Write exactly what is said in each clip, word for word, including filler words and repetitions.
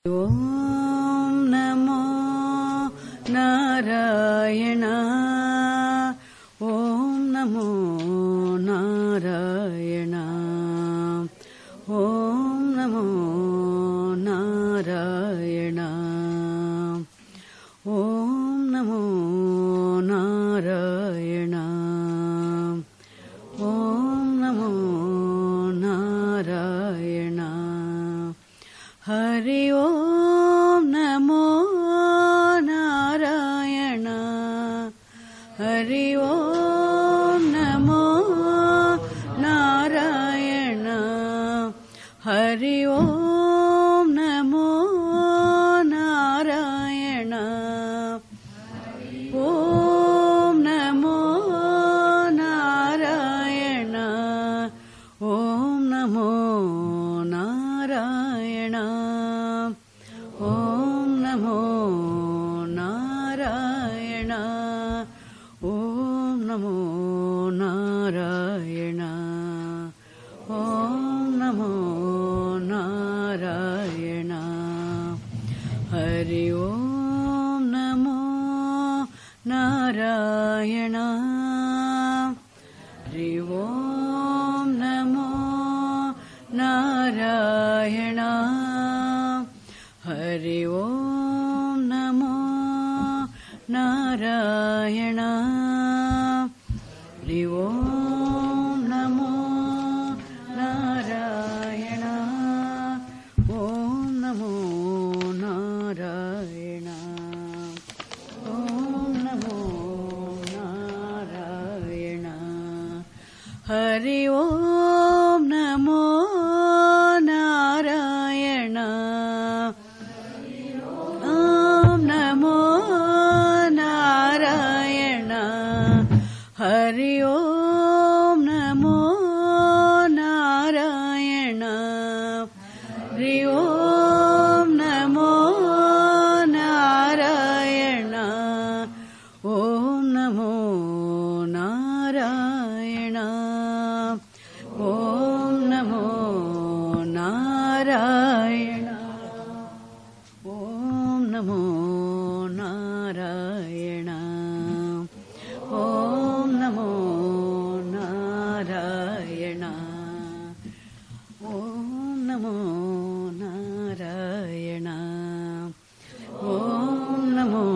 ஓம் நமோ நாராயணா. ஓம் நமோ நாராயணா. ஓம் நமோ நாராயணா. ஓம் நமோ நாராயணா. ஓம் நமோ நாராயணா. ஹரி ஓம் நமோ நாராயணா. ஹரி ஓம் நமோ நாராயணா. ஹரி ஓம் நமோ நாராயணா. ஓம் நமோ நாராயணா. ஓம் நமோ நாராயணா. ஓம் நமோ நாராயணா. ஓம் நமோ நாராயணா. ஓம் நமோ நாராயணா. ஹரி ஓம் நமோ நாராயணா. ஹரி ஓம் நமோ நாராயணா. ஹரி ஓம் நமோ நாராயணா. ஹரி ஓம் நமோ நாராயணா. ஓம் நமோ நாராயணா. ஓம் நமோ நாராயணா. ஹரி ஓம் நமோ நாராயணா. ஓம் நமோ நாராயணா. ஹரி ஓம் நமோ நாராயணா. ஹரி ஓம் நமோ நாராயணா. ஓம் நமோ நாராயணா. ஓம் நமோ நாராயணா. ஓம் நமோ நாராயணா. ஓம் நமோ நாராயணா. ஓம் நமோ நாராயணா. ஓம் நமோ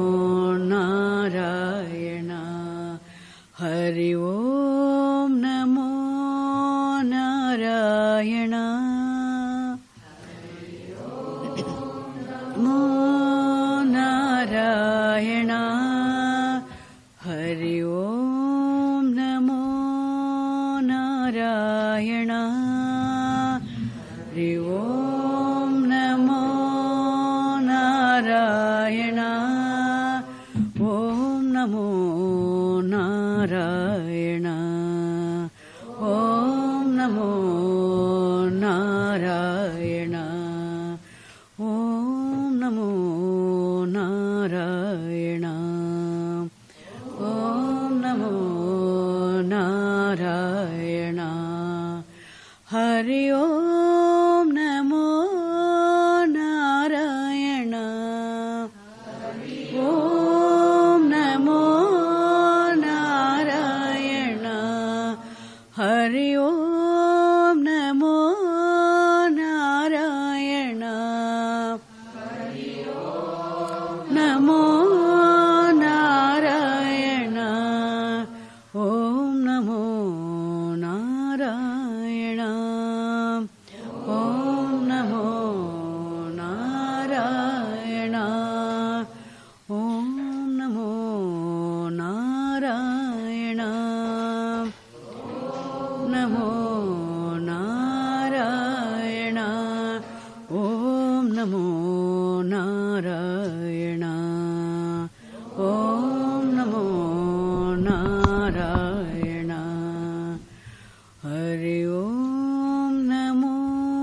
நாராயணா. ஹரி ஓம் நமோ நாராயணா. நமோ நாராயணா. ஹரி ஓம் நமோ நாராயணா. ஹரி ஓம் நமோ நாராயணா. ஓம் நமோ நாராயணா. ஓம் நமோ நாராயணா. ஓம் நமோ நாராயணா. ஓம் நமோ நாராயணா. ஹரி ஓம் நமோ நாராயணா. ஓம் நமோ நாராயணா. ஹரி ஓம் நமோ நாராயணா. நமோ நாராயணா. ஓம் நமோ நாராயணா. ஓம் நமோ நாராயணா. ஓம் நமோ நாராயணா. நமோ நாராயணா. ஓம் நமோ நாராயணா. ஓம் நமோ நாராயணா. ஹரி ஓம் நமோ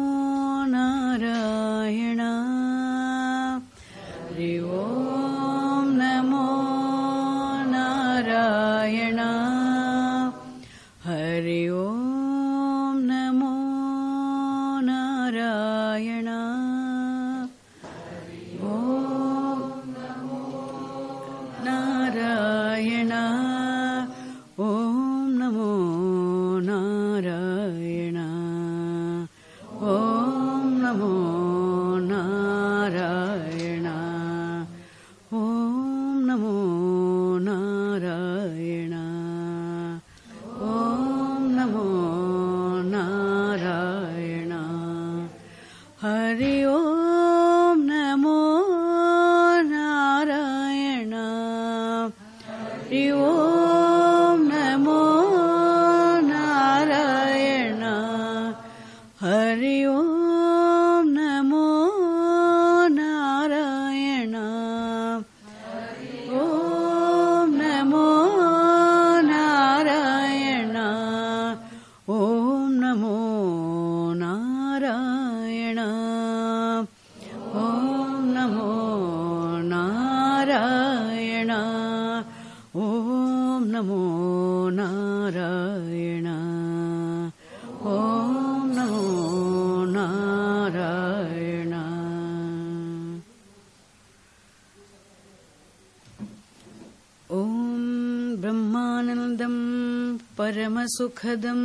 நாராயணா. ஹரி ஓம் நமோ நாராயணா. ஹரி ஓம் நமோ நாராயணா. परमसुखदं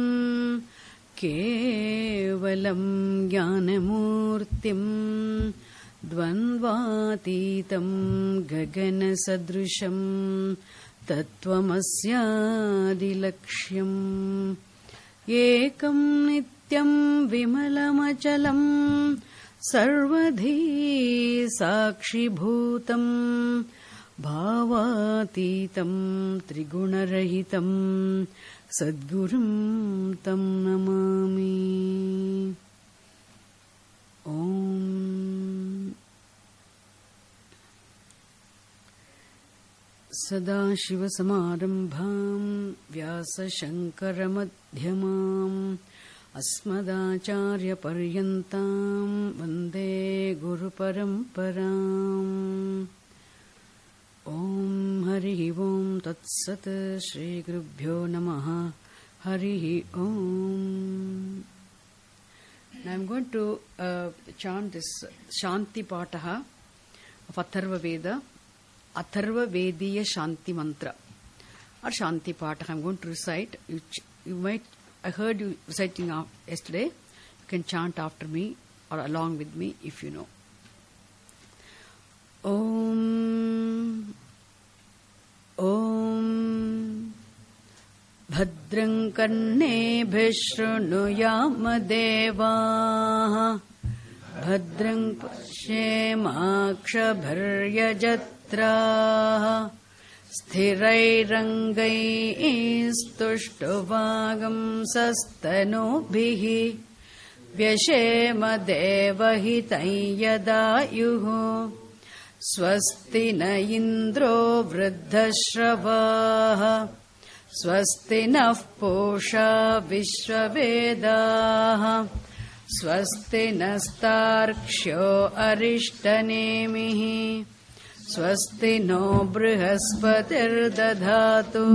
केवलं ज्ञानमूर्तिं द्वन्द्वातीतं गगनसदृशं तत्त्वमस्यादिलक्ष्यम् एकं नित्यं विमलमचलं सर्वधी साक्षिभूतं भावातीतं त्रिगुणरहितं सद्गुरुं तं नमामि। ॐ सदाशिवसमारम्भां व्यासशङ्करमध्यमाम् अस्मदाचार्यपर्यन्तां वन्दे गुरुपरम्पराम्। ॐ हरिः ॐ तत्सत् श्रीगुरुभ्यो नमः। हरिः ॐ. Now I am going to uh, chant this Shanti Pataha of Atharva Veda, Atharva Vediya Shanti Mantra or Shanti Pataha. I am going to recite. You, you might, I heard you reciting yesterday. You can chant after me or along with me if you know. Om Om Bhadram Karnebhih Shrunuyam Devaah Bhadram Pashyemakshabharyajatraah Sthirairangaistushtovagam sastanobhihi Vyashema devahitayadayuhu Swasti na indro vruddhashravaah Swasti nah posha vishwavedaah Swasti nastarksho arishtanemihi Swasti no brihaspati'r dadhatu.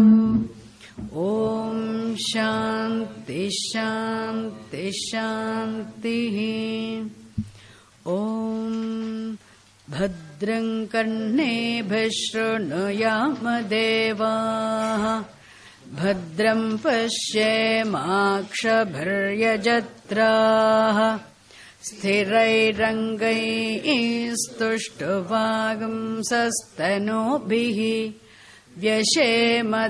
Om Shanti Shanti Shanti. Om Bhadram Karnebhih Shrunuyam Devaah Bhadram Pashyemakshabharyajatraah Sthirairangaistushtovagam sastanobhihi Vyashema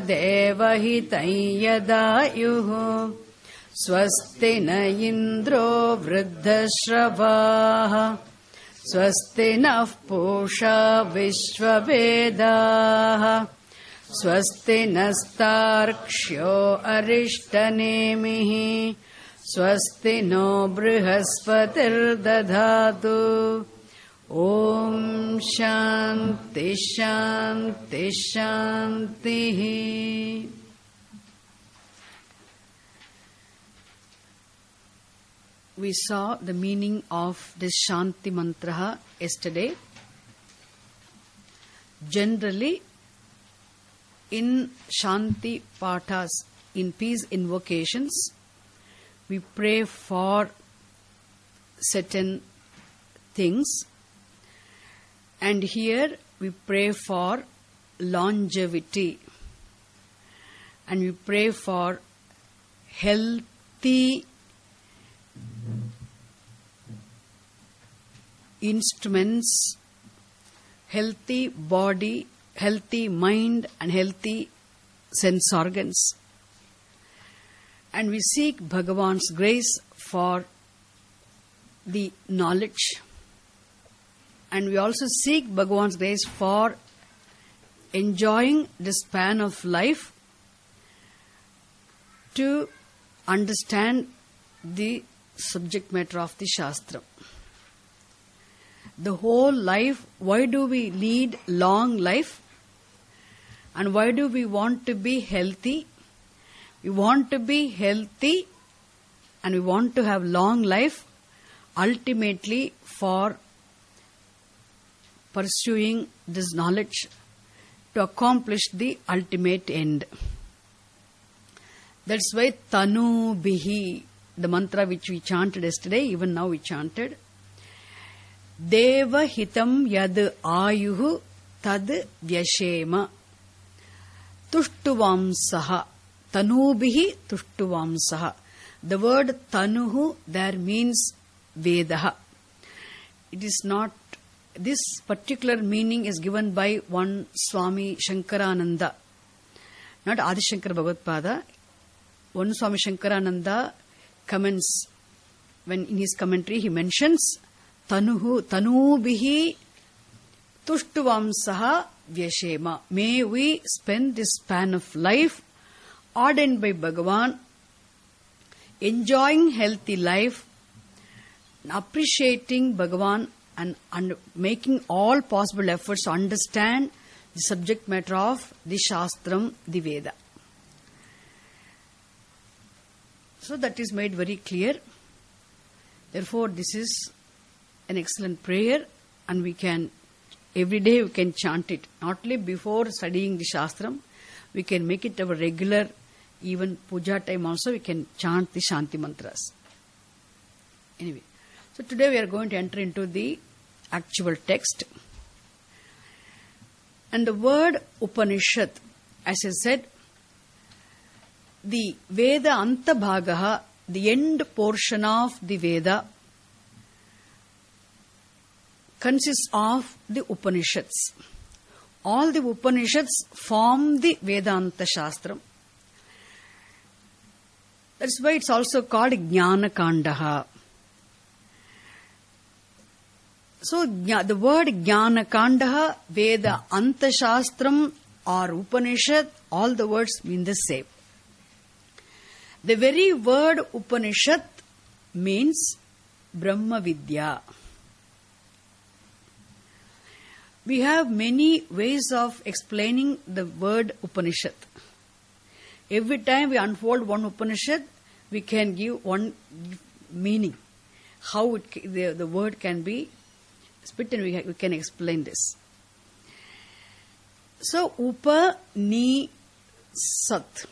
devahitayadayuhu Swasti na indro vruddhashravaah Swasti nah posha vishwavedaah Swasti nastarksho arishtanemihi Swasti no brihaspati'r dadhatu. Om Shanti Shanti Shanti. We saw the meaning of this Shanti Mantra yesterday. Generally, in Shanti Pathas, in peace invocations, we pray for certain things. And here we pray for longevity. And we pray for healthy instruments, healthy body, healthy mind and healthy sense organs. And we seek Bhagavan's grace for the knowledge. And we also seek Bhagavan's grace for enjoying the span of life to understand the subject matter of the Shastra. The whole life, why do we lead long life? And why do we want to be healthy? We want to be healthy and we want to have long life ultimately for pursuing this knowledge to accomplish the ultimate end. That's why Tanu Bihi, the mantra which we chanted yesterday, even now we chanted, Deva Hitam Yad Ayuhu Tad Vyashema Tushtuvam Saha Tanubihi Tushtuvamsaha. The word Tanuhu there means Vedaha. It is not, this particular meaning is given by one Swami Shankarananda, not Adi Shankara Bhagavad-pada. One Swami Shankarananda comments, when in his commentary he mentions Tanuhu, Tanubihi Tushtuvamsaha Vyashema. May we spend this span of life ordained by Bhagavan, enjoying healthy life, appreciating Bhagavan, and, and making all possible efforts to understand the subject matter of the Shastram, the Veda. So that is made very clear. Therefore, this is an excellent prayer, and we can, every day we can chant it. Not only before studying the Shastram, we can make it our regular, even puja time also we can chant the Shanti mantras. Anyway, so today we are going to enter into the actual text. And the word Upanishad, as I said, the Veda Anta Bhagaha, the end portion of the Veda, consists of the Upanishads. All the Upanishads form the Vedanta Shastram. That's why it's also called Jnana Kandaha. So the word Jnana Kandaha, Veda Anta Shastram or Upanishad, all the words mean the same. The very word Upanishad means Brahma Vidya. We have many ways of explaining the word Upanishad. Every time we unfold one Upanishad, we can give one meaning, how it, the, the word can be split, and we, we can explain this. So, Upa Ni Sat.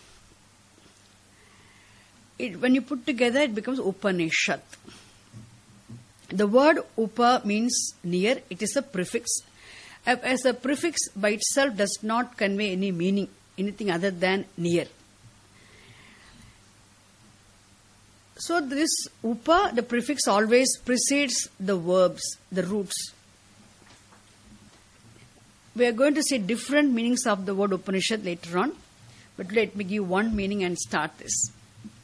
It, when you put together, it becomes Upanishad. The word Upa means near. It is a prefix. As a prefix by itself does not convey any meaning, anything other than near. So this Upa, the prefix always precedes the verbs, the roots. We are going to see different meanings of the word Upanishad later on, but let me give one meaning and start this.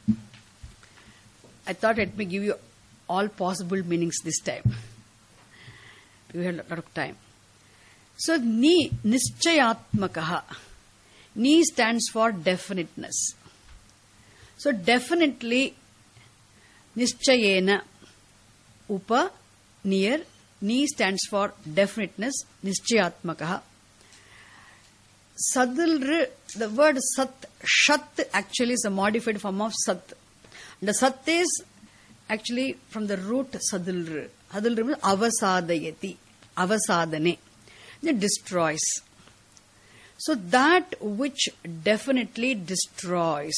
I thought let me give you all possible meanings this time. We have a lot of time. So, Ni, Nischayatmakaha. Ni stands for definiteness. So, definitely, Nischayena, Upa, near. Ni stands for definiteness, Nischayatmakaha. Sadilr, the word Sat, Shat actually is a modified form of Sat. The Sat is actually from the root Sadilr. Sadilr means avasadayati, avasadane. It destroys. So that which definitely destroys.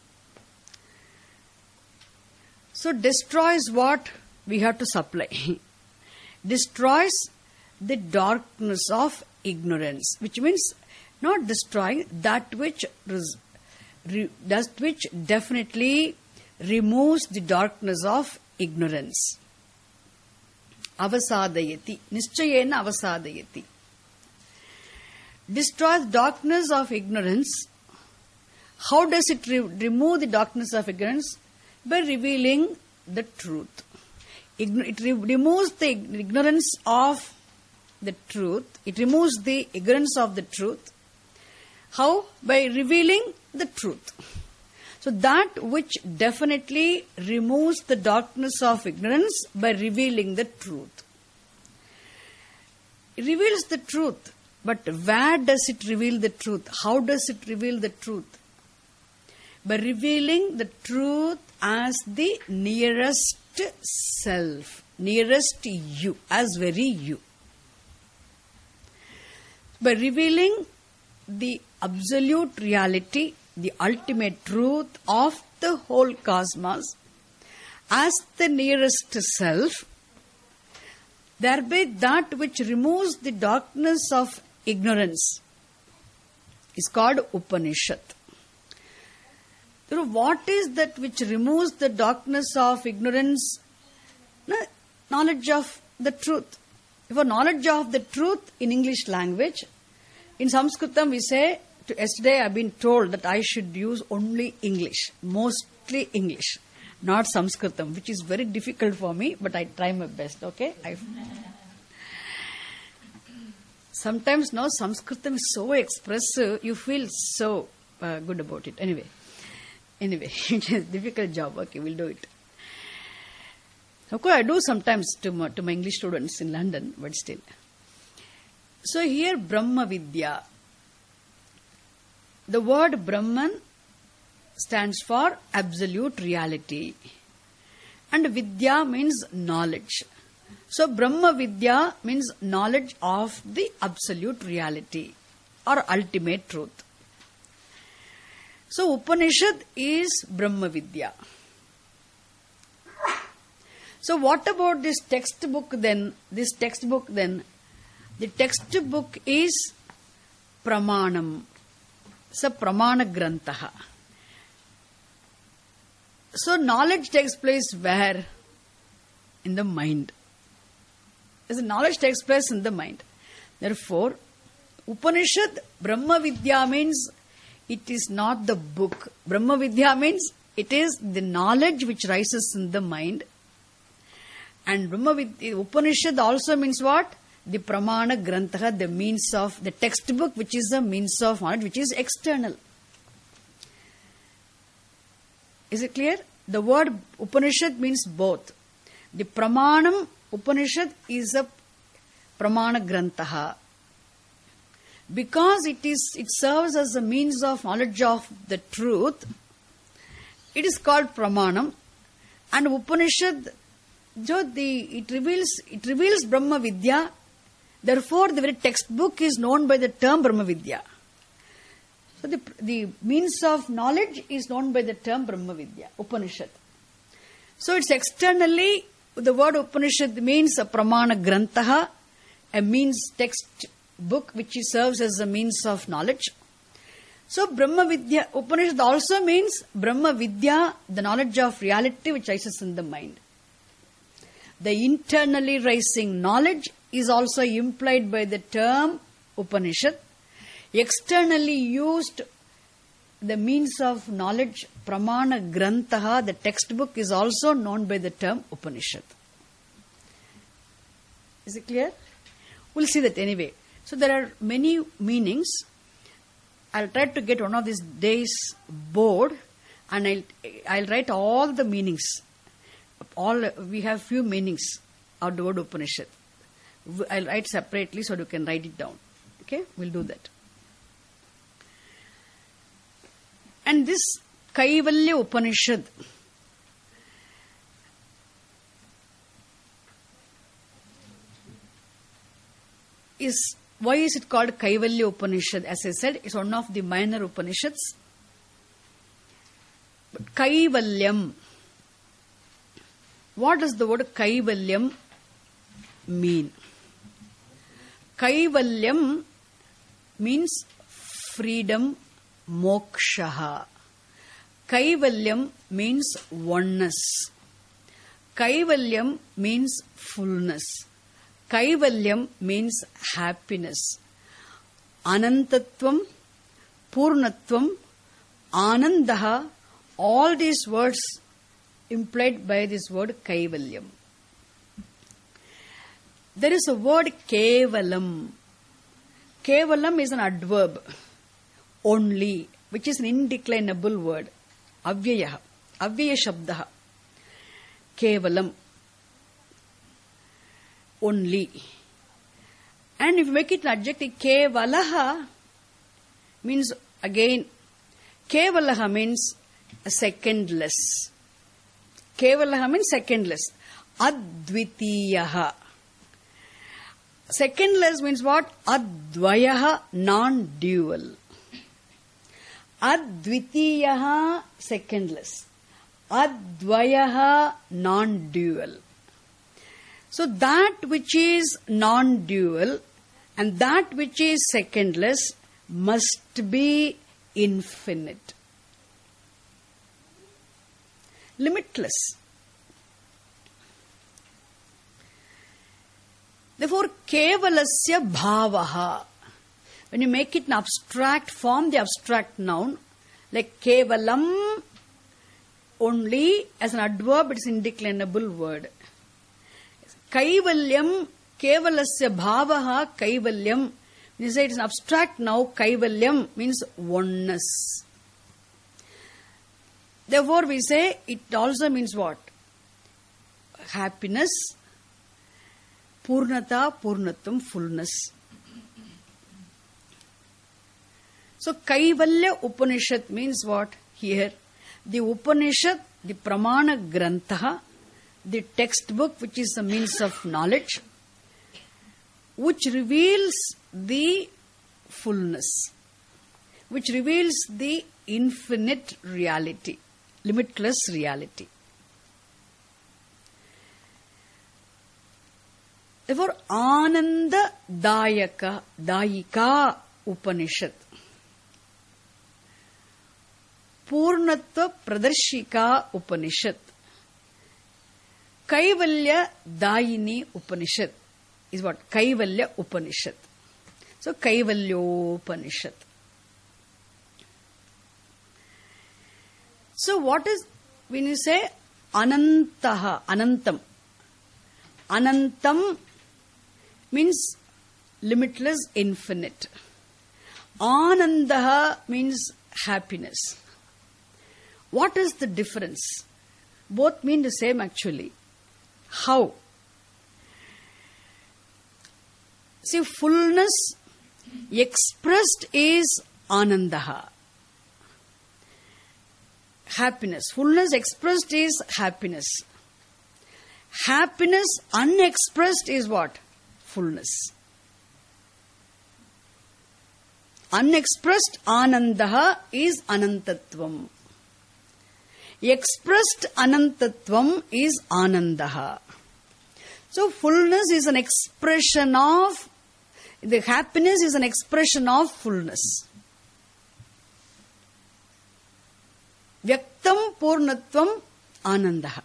So destroys what we have to supply. Destroys the darkness of ignorance, which means not destroying that which res, re, that which definitely removes the darkness of ignorance. Avasadayati. Nischayena avasadayati. Destroys darkness of ignorance. How does it re- remove the darkness of ignorance? By revealing the truth. Ign- it re- removes the ignorance of the truth. It removes the ignorance of the truth. How? By revealing the truth. So that which definitely removes the darkness of ignorance by revealing the truth. It reveals the truth. But where does it reveal the truth? How does it reveal the truth? By revealing the truth as the nearest self, nearest you, as very you. By revealing the absolute reality, the ultimate truth of the whole cosmos as the nearest self, thereby that which removes the darkness of ignorance is called Upanishad. So what is that which removes the darkness of ignorance? No, knowledge of the truth. For knowledge of the truth in English language, in Sanskritam we say, to, yesterday I have been told that I should use only English, mostly English, not Sanskritam, which is very difficult for me, but I try my best, okay? I, sometimes, no, Sanskritam is so expressive, you feel so uh, good about it. Anyway, anyway, it is a difficult job, okay, we'll do it. Of course, I do sometimes to my, to my English students in London, but still. So here, Brahma Vidya. The word Brahman stands for absolute reality. And Vidya means knowledge. So Brahma Vidya means knowledge of the absolute reality or ultimate truth. So Upanishad is Brahma Vidya. So what about this textbook then? This textbook then? The textbook is Pramanam. So Pramana Grantaha. So knowledge takes place where? In the mind. As knowledge takes place in the mind. Therefore, Upanishad, Brahma Vidya means it is not the book. Brahma Vidya means it is the knowledge which rises in the mind. And Brahma Vidya, Upanishad also means what? The Pramana Grantaha, the means of, the textbook which is the means of knowledge, which is external. Is it clear? The word Upanishad means both. The Pramanam Upanishad is a Pramana Grantaha. Because it is, it serves as a means of knowledge of the truth, it is called Pramanam. And Upanishad, jo the, it reveals, it reveals Brahma Vidya. Therefore, the very textbook is known by the term Brahma Vidya. So the, the means of knowledge is known by the term Brahma Vidya, Upanishad. So it's externally, the word Upanishad means a Pramana Grantaha, a means text book which serves as a means of knowledge. So Brahma Vidya, Upanishad also means Brahma Vidya, the knowledge of reality which rises in the mind. The internally rising knowledge is also implied by the term Upanishad. Externally used, the means of knowledge, Pramana Grantaha, the textbook, is also known by the term Upanishad. Is it clear? We'll see that anyway. So there are many meanings. I'll try to get one of these days board and I'll, I'll write all the meanings. All we have few meanings of the word Upanishad. I'll write separately so you can write it down. Okay, we'll do that. And this Kaivalya Upanishad is, why is it called Kaivalya Upanishad? As I said, it's one of the minor Upanishads. But Kaivalyam. What does the word Kaivalyam mean? Kaivalyam means freedom, moksha. Kaivalyam means oneness. Kaivalyam means fullness. Kaivalyam means happiness. Anantatvam, Purnatvam, Anandaha, all these words implied by this word Kaivalyam. There is a word Kevalam. Kevalam is an adverb, only, which is an indeclinable word. Avyayaha, Avyaya Shabdaha. Kevalam, only. And if you make it an adjective, Kevalaha means again, Kevalaha means a secondless. Kevalaha means secondless. Advitiyaha. Secondless means what? Advayaha, non-dual. Advitiyaha, secondless. Advayaha, non-dual. So that which is non-dual and that which is secondless must be infinite. limitless. Therefore, kevalasya bhavaha. When you make it an abstract form, the abstract noun, like kevalam, only as an adverb, it is indeclinable word. Kaivalyam, kevalasya bhavaha, kaivalyam. When you say it is an abstract noun, kaivalyam means oneness. Therefore, we say it also means what? Happiness, purnata, purnatam, fullness. So, Kaivalya Upanishad means what? Here, the Upanishad, the Pramana Grantha, the textbook which is the means of knowledge, which reveals the fullness, which reveals the infinite reality, limitless reality. Therefore, Ananda Dayaka, Dayika Upanishad, Purnatva Pradarshika Upanishad, Kaivalya Dayini Upanishad is what? Kaivalya Upanishad. So, Kaivalyopanishad. So, what is, when you say Anantaha, Anantam, Anantam means limitless, infinite. Anandaha means happiness. What is the difference? Both mean the same actually. How? See, fullness expressed is Anandaha. Happiness. Fullness expressed is happiness. Happiness unexpressed is what? Fullness. Unexpressed Anandaha is Anantatvam. Expressed Anantatvam is Anandaha. So, fullness is an expression of, the happiness is an expression of fullness. Vyaktam Purnatvam Anandaha.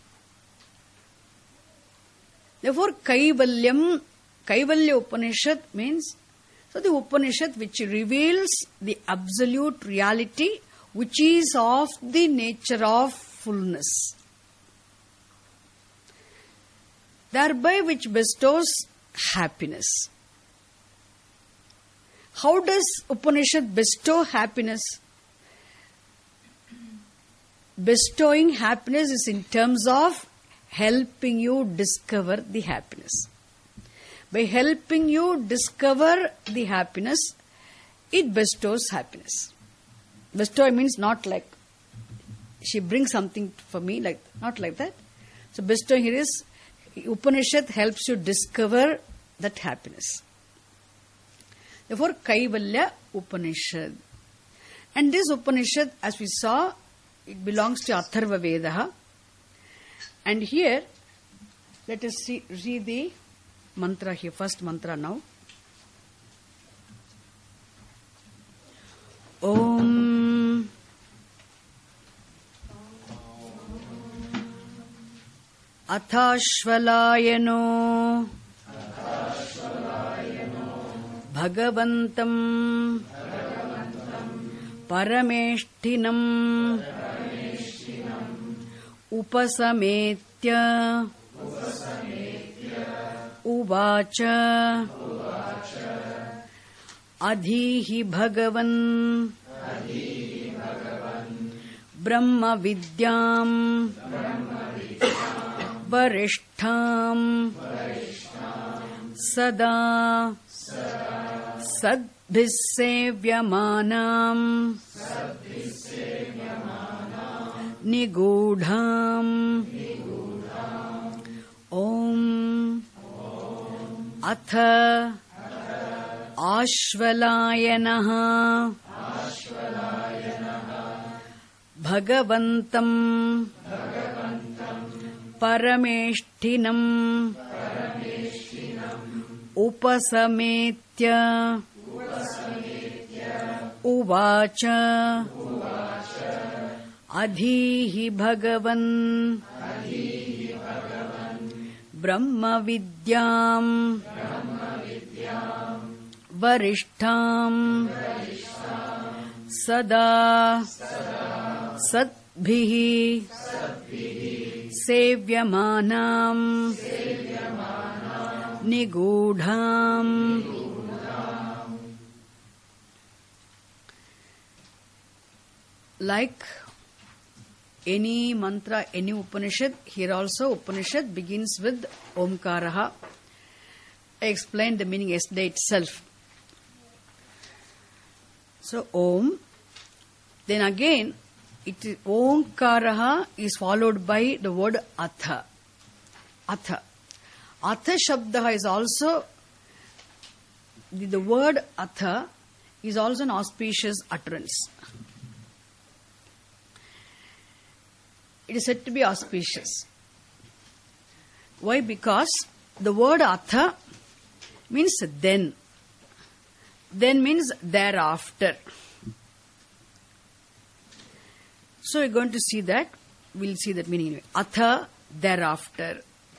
Therefore, Kaivalyam, Kaivalya Upanishad means, so the Upanishad which reveals the absolute reality which is of the nature of fullness, thereby which bestows happiness. How does Upanishad bestow happiness? Bestowing happiness is in terms of helping you discover the happiness. By helping you discover the happiness, it bestows happiness. Bestow means not like she brings something for me, like not like that. So bestowing here is, Upanishad helps you discover that happiness. Therefore, Kaivalya Upanishad. And this Upanishad, as we saw, it belongs to Atharva Vedaha. And here, let us see, read the mantra here, first mantra now. Om Athashvalayano Bhagavantam Parameshtinam Upasametya Uvacha Adhihi Bhagavan Brahma Vidyam Varishtham Sada Sadbhisevyamanam Nigudham Om Atha Ashvalayanaha Bhagavantam Parameshtinam Upasametya Uvacha Adhihi Bhagavan Brahma Vidyam Varishtham Sada Satbhihi Sevyamanam Nigudham. Like any mantra, any Upanishad, here also Upanishad begins with Omkaraha. I explained the meaning yesterday itself. So Om, then again, it is Omkaraha is followed by the word Atha. Atha. Atha Shabdaha is also, the, the word Atha is also an auspicious utterance. It is said to be auspicious. Why? Because the word Atha means then. Then means thereafter. So we're going to see that. We'll see that meaning anyway. Atha, thereafter.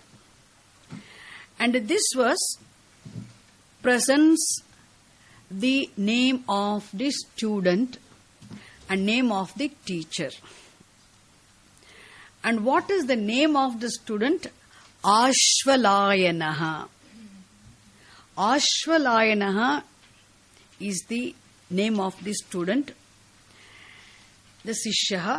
And this verse presents the name of the student and name of the teacher. And what is the name of the student? Ashvalayanaha. Ashvalayanaha is the name of the student, the Sishyaha.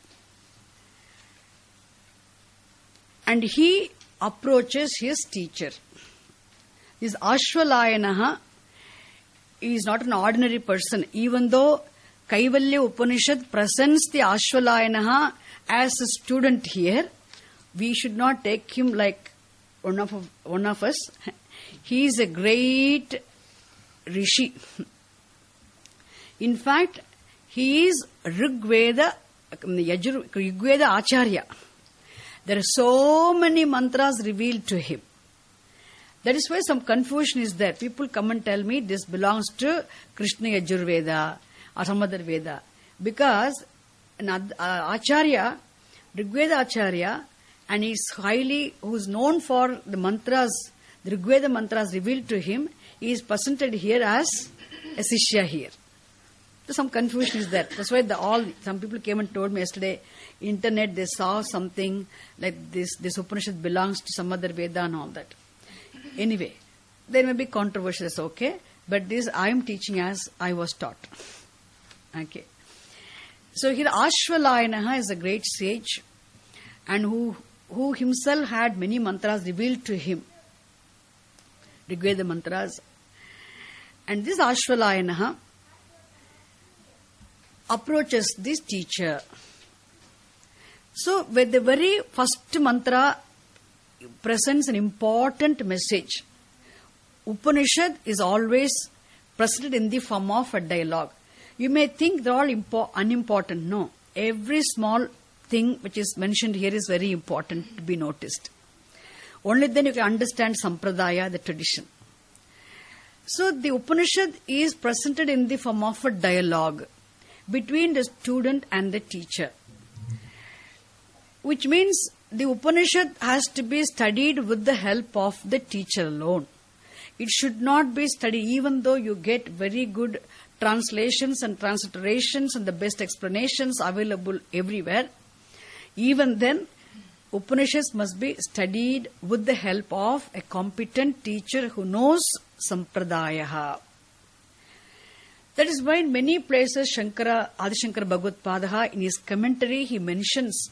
And he approaches his teacher. This Ashvalayanaha is not an ordinary person. Even though Kaivalya Upanishad presents the Ashvalayanaha as a student here, we should not take him like one of one of us. He is a great rishi. In fact, he is Rigveda, Rigveda Acharya. There are so many mantras revealed to him. That is why some confusion is there. People come and tell me this belongs to Krishna Yajurveda or some other Veda. Because an uh, Acharya, Rigveda Acharya, and he is highly, who is known for the mantras, the Rigveda mantras revealed to him, he is presented here as a Sishya here. So some confusion is there. That's why the all, some people came and told me yesterday, internet, they saw something like this, this Upanishad belongs to some other Veda and all that. Anyway, there may be controversies, okay, but this I am teaching as I was taught. Okay. So here Ashvalayanaha is a great sage and who who himself had many mantras revealed to him. Rigveda mantras. And this Ashvalayanaha approaches this teacher. So with the very first mantra presents an important message. Upanishad is always presented in the form of a dialogue. You may think they're all impo- unimportant. No. Every small thing which is mentioned here is very important to be noticed. Only then you can understand Sampradaya, the tradition. So the Upanishad is presented in the form of a dialogue between the student and the teacher. Which means the Upanishad has to be studied with the help of the teacher alone. It should not be studied even though you get very good translations and transliterations and the best explanations available everywhere. Even then, Upanishads must be studied with the help of a competent teacher who knows Sampradayaha. That is why in many places Shankara, Adi Shankara Bhagavad-padaha, in his commentary, he mentions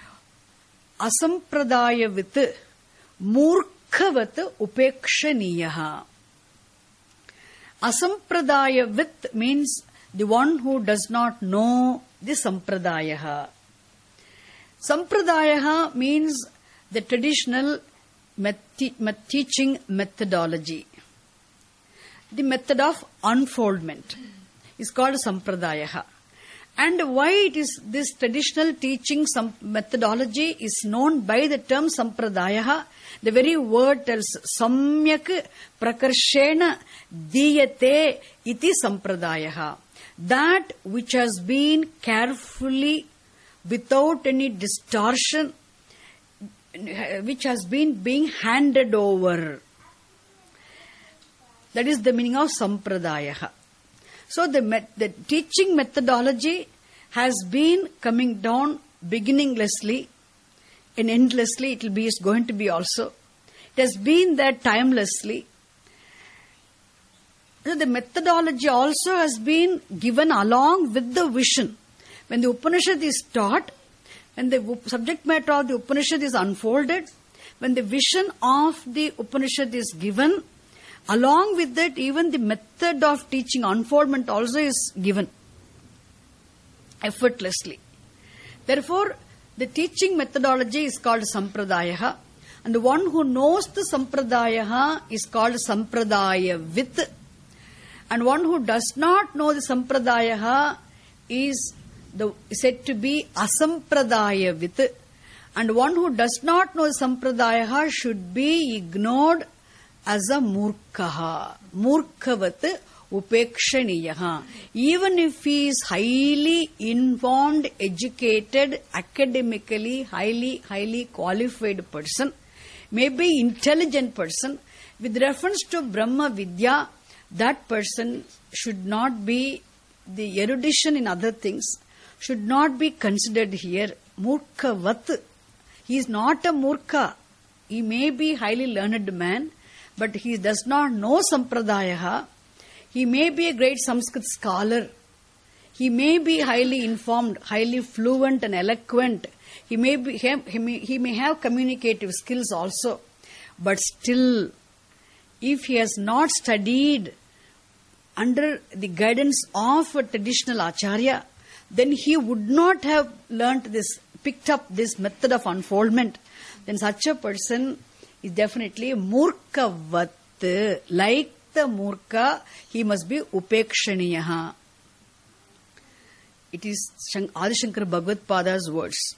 Asampradayavit Murkhavat Upekshaniyaha. Asampradayavit means the one who does not know the Sampradayaha. Sampradayaha means the traditional met- teaching methodology. The method of unfoldment is called Sampradayaha. And why it is this traditional teaching some methodology is known by the term Sampradayaha. The very word tells Samyak Prakarshena Diyate iti Sampradayaha. That which has been carefully without any distortion, which has been being handed over. That is the meaning of sampradaya. So the, met, the teaching methodology has been coming down beginninglessly and endlessly. It will be, it's going to be also. It has been there timelessly. So the methodology also has been given along with the vision. When the Upanishad is taught, when the subject matter of the Upanishad is unfolded, when the vision of the Upanishad is given, along with that, even the method of teaching unfoldment also is given effortlessly. Therefore, the teaching methodology is called sampradaya, and the one who knows the sampradaya is called sampradayavit, and one who does not know the sampradaya is the, said to be asampradayavit, and one who does not know the sampradaya should be ignored as a murkha. Murkhavat upekshaniyaha. Even if he is highly informed, educated, academically highly, highly qualified person, maybe intelligent person, with reference to Brahma Vidya, that person should not be, the erudition in other things should not be considered here. Murkhavat. He is not a murkha. He may be highly learned man, but he does not know sampradaya. He may be a great Sanskrit scholar. He may be highly informed, highly fluent and eloquent. He may be, he may, he may have communicative skills also. But still, if he has not studied under the guidance of a traditional acharya, then he would not have learnt this, picked up this method of unfoldment. Then such a person is definitely murkhavat. Like the murkha, he must be upekshaniyaha. It is Adi Shankara Bhagavad Pada's words.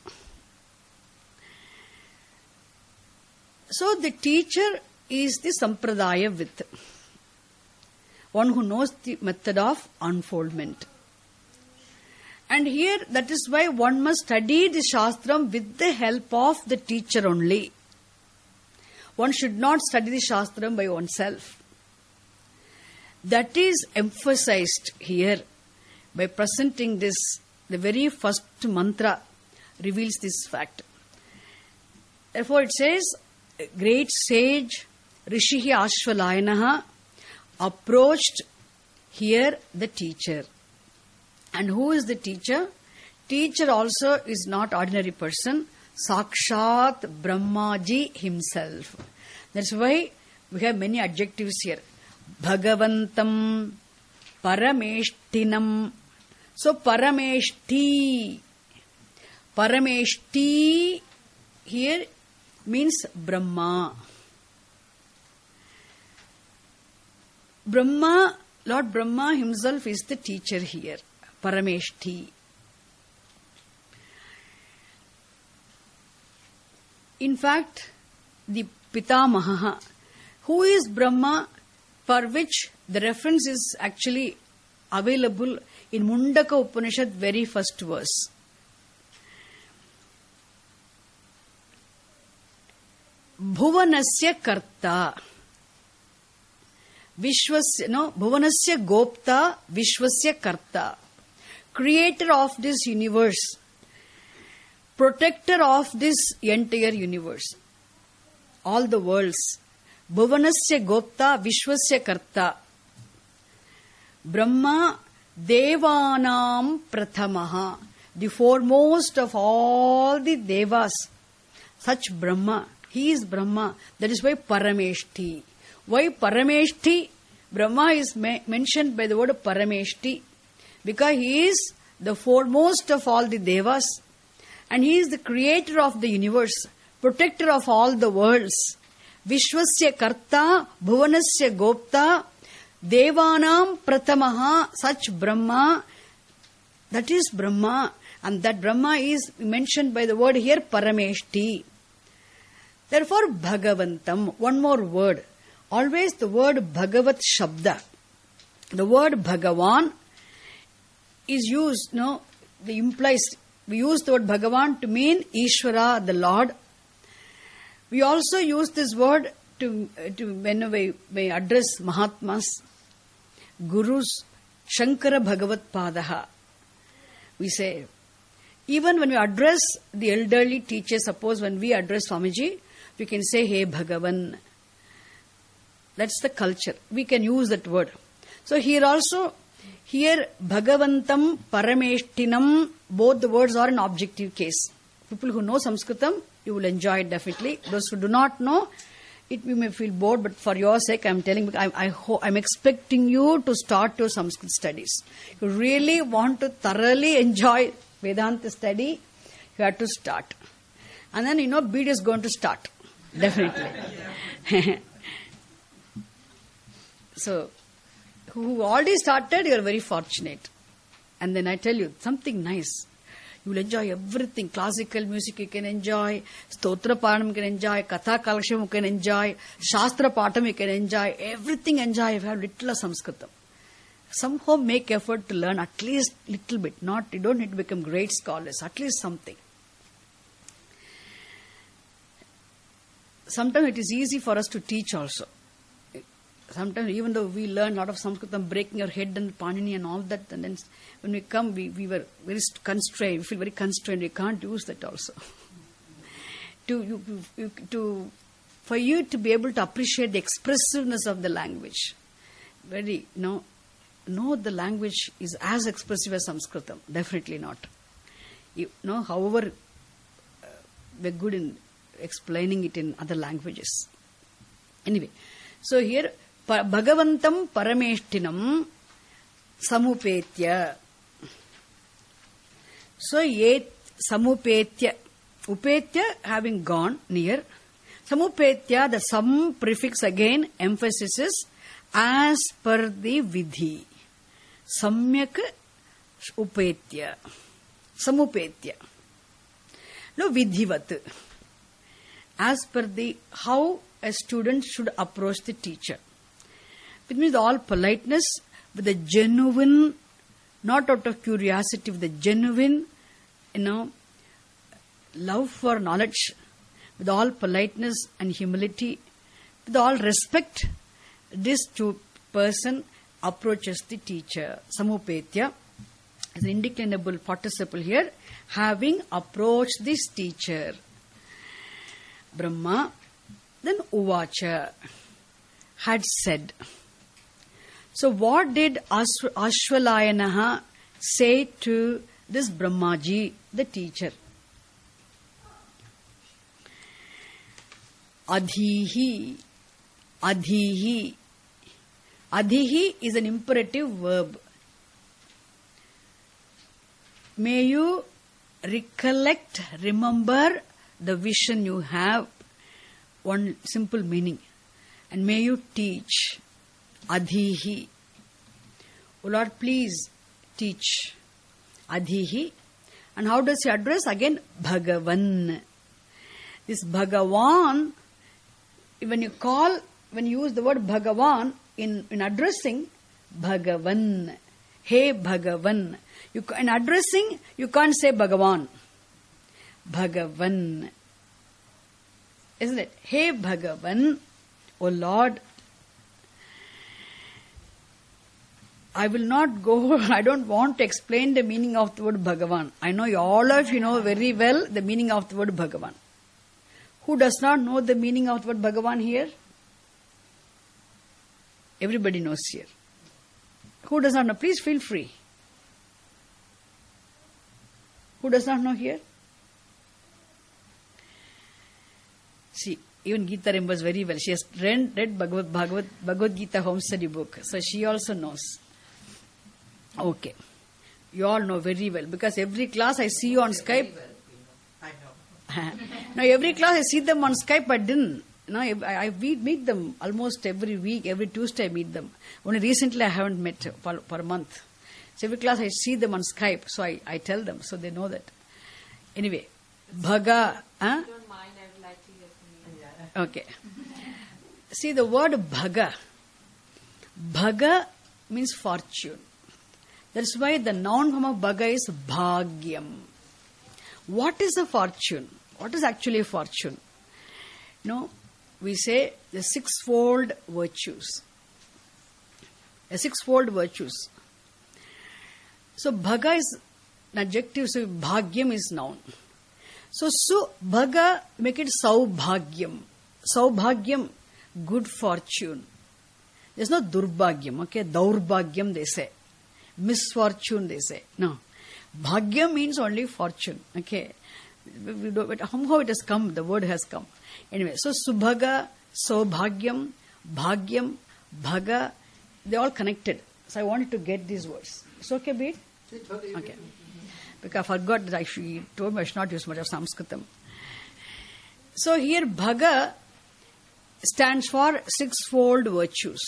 So the teacher is the sampradayavit, one who knows the method of unfoldment. And here, that is why one must study the Shastram with the help of the teacher only. One should not study the Shastram by oneself. That is emphasized here by presenting this. The very first mantra reveals this fact. Therefore it says, great sage Rishihi Ashvalayanaha approached here the teacher. And who is the teacher? Teacher also is not ordinary person. Sakshat Brahmaji himself. That's why we have many adjectives here. Bhagavantam, Parameshtinam. So Parameshti. Parameshti here means Brahma. Brahma, Lord Brahma himself is the teacher here. Parameshti. In fact, the Pitamaha, who is Brahma, for which the reference is actually available in Mundaka Upanishad, very first verse. Bhuvanasya Karta. Vishwasya, no, Bhuvanasya Gopta, Vishwasya Karta. Creator of this universe. Protector of this entire universe. All the worlds. Bhuvanasya Gopta, Vishwasya Karta. Brahma Devanam Prathamaha. The foremost of all the Devas. Such Brahma. He is Brahma. That is why Parameshti. Why Parameshti? Brahma is ma- mentioned by the word Parameshti. Because he is the foremost of all the Devas. And he is the creator of the universe. Protector of all the worlds. Vishwasya Karta, Bhuvanasya Gopta, Devanam Prathamaha, such Brahma. That is Brahma. And that Brahma is mentioned by the word here, Parameshti. Therefore, Bhagavantam, one more word. Always the word Bhagavat Shabda. The word Bhagavan is used, no, the implies We use the word Bhagavan to mean Ishvara, the Lord. We also use this word to, to when we, we address Mahatmas, Gurus, Shankara Bhagavat Padaha. We say, even when we address the elderly teachers, suppose when we address Swamiji, we can say, Hey Bhagavan. That's the culture. We can use that word. So here also, here Bhagavantam, Parameshtinam, both the words are in objective case. People who know Sanskritam, you will enjoy it definitely. Those who do not know, it you may feel bored, but for your sake, I am telling, I, I ho- I'm expecting you to start your Sanskrit studies. You really want to thoroughly enjoy Vedanta study, you have to start. And then, you know, B D is going to start. Definitely. So, who already started, you are very fortunate. And then I tell you, something nice. You will enjoy everything. Classical music you can enjoy, Stotra Paranam you can enjoy, Katha Kalaksham you can enjoy, Shastra Patam you can enjoy, everything enjoy if you have little of Sanskritam. Somehow make effort to learn at least little bit. Not, you don't need to become great scholars, at least something. Sometimes it is easy for us to teach also. Sometimes even though we learn a lot of Sanskritam, breaking our head and Panini and all that, and then when we come, we, we were very constrained, we feel very constrained, we can't use that also. to, you, you, to, for you to be able to appreciate the expressiveness of the language, very, you know, no, the language is as expressive as Sanskritam. Definitely not. You know, however, uh, we're good in explaining it in other languages. Anyway, so here, Bhagavantam Parameshtinam Samupetya. So, yet Samupetya. Upetya having gone near. Samupetya, the sam prefix again, emphasis is as per the vidhi. Samyak upetya. Samupetya. No vidhivat. As per the how a student should approach the teacher. It means all politeness with a genuine, not out of curiosity, with a genuine, you know, love for knowledge, with all politeness and humility, with all respect, this two person approaches the teacher. Samupetya is an indeclinable participle here, having approached this teacher. Brahma, then Uvacha, had said. So what did Ashw- Ashwalayanaha say to this Brahmaji, the teacher? Adhihi, Adhihi. Adhihi is an imperative verb. May you recollect, remember the vision you have. One simple meaning. And may you teach. Adhihi. O Lord, please teach. Adhihi. And how does he address? Again, Bhagavan. This Bhagavan, when you call, when you use the word Bhagavan in, in addressing, Bhagavan. Hey Bhagavan. You, in addressing, you can't say Bhagavan. Bhagavan. Isn't it? Hey Bhagavan, O Lord, I will not go, I don't want to explain the meaning of the word Bhagavan. I know all of you know very well the meaning of the word Bhagavan. Who does not know the meaning of the word Bhagavan here? Everybody knows here. Who does not know? Please feel free. Who does not know here? See, even Geeta remembers very well. She has read, read Bhagavad, Bhagavad, Bhagavad Gita home study book. So she also knows. Okay. You all know very well. Because every class I see you on Skype. I know. Now every class I see them on Skype, I didn't. You know, I, I meet them almost every week, every Tuesday I meet them. Only recently I haven't met for, for a month. So every class I see them on Skype, so I, I tell them, so they know that. Anyway, Bhaga. Huh? Don't mind, I would like to hear from you. Okay. See the word Bhaga. Bhaga means fortune. That's why the noun form of Bhaga is Bhagyam. What is a fortune? What is actually a fortune? No, we say the sixfold virtues. The sixfold virtues. So bhaga is an adjective, so bhagyam is noun. So su bhaga, make it saubhagyam. Saubhagyam, good fortune. There's no durbhagyam, okay? Daurbhagyam they say. Misfortune they say. No. Bhagyam means only fortune, okay? We don't, but somehow it has come, the word has come. Anyway, so subhaga, saubhagyam, bhagyam, bhaga, they're all connected. So I wanted to get these words. It's okay, Beat? Okay. Because I forgot that I she told me I should not use much of Sanskritam. So here bhaga stands for sixfold virtues.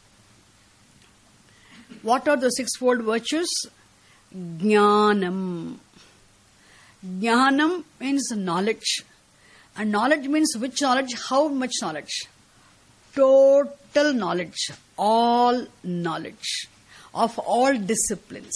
What are the sixfold virtues? Jnanam. Jnanam means knowledge. And knowledge means which knowledge? How much knowledge? Total knowledge. All knowledge. Of all disciplines.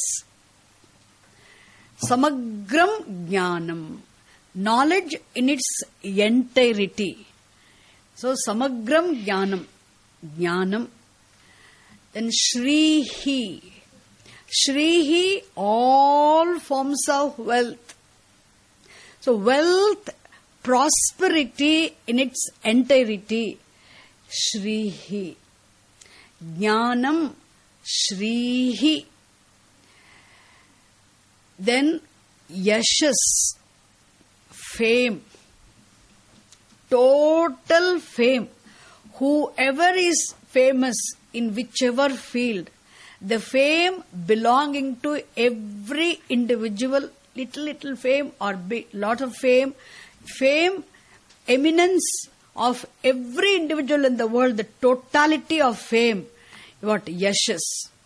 Samagram Jnanam. Knowledge in its entirety. So, Samagram Jnanam. Jnanam. Then Shrihi. Shrihi, all forms of wealth. So, wealth, prosperity in its entirety. Shrihi. Jnanam. Shrihi. Then Yashas, fame, total fame. Whoever is famous in whichever field, the fame belonging to every individual, little little fame or big, lot of fame, fame, eminence of every individual in the world, the totality of fame, what? Yashas.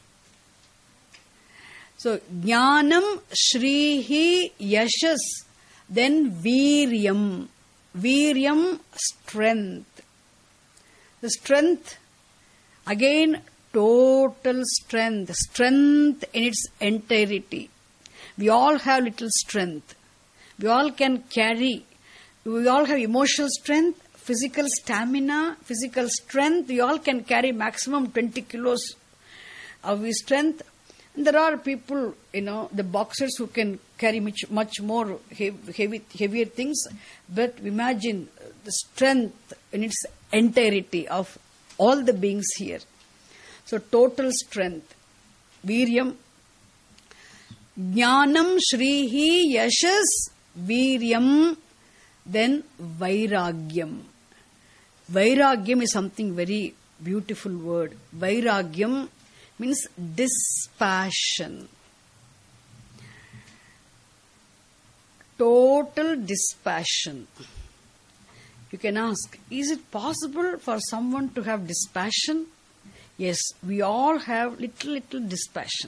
So, Jnanam, Shrihi, Yashas, then Viryam. Viryam, strength. The strength, again, total strength. Strength in its entirety. We all have little strength. We all can carry. We all have emotional strength, physical stamina, physical strength. We all can carry maximum twenty kilos of strength. And there are people, you know, the boxers who can carry much, much more heavy, heavier things. But imagine the strength in its entirety of all the beings here. So total strength. Viryam. Jnanam, Shrihi, Yashas, Viryam. Then Vairagyam. Vairagyam is something very beautiful word. Vairagyam means dispassion. Total dispassion. You can ask, is it possible for someone to have dispassion? Yes, we all have little, little dispassion.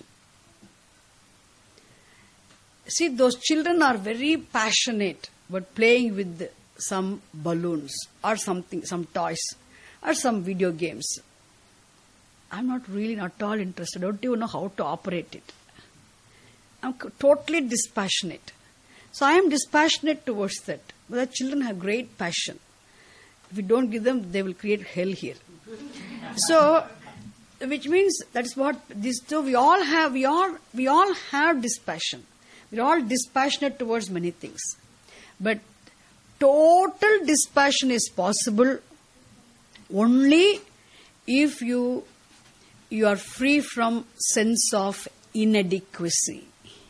See, those children are very passionate about playing with some balloons or something, some toys or some video games. I'm not really not at all interested. I don't even know how to operate it. I'm totally dispassionate. So I am dispassionate towards that. But the children have great passion. If we don't give them, they will create hell here. So, which means that's what this. So we all have. We all we all have dispassion. We're all dispassionate towards many things. But total dispassion is possible only if you you are free from sense of inadequacy.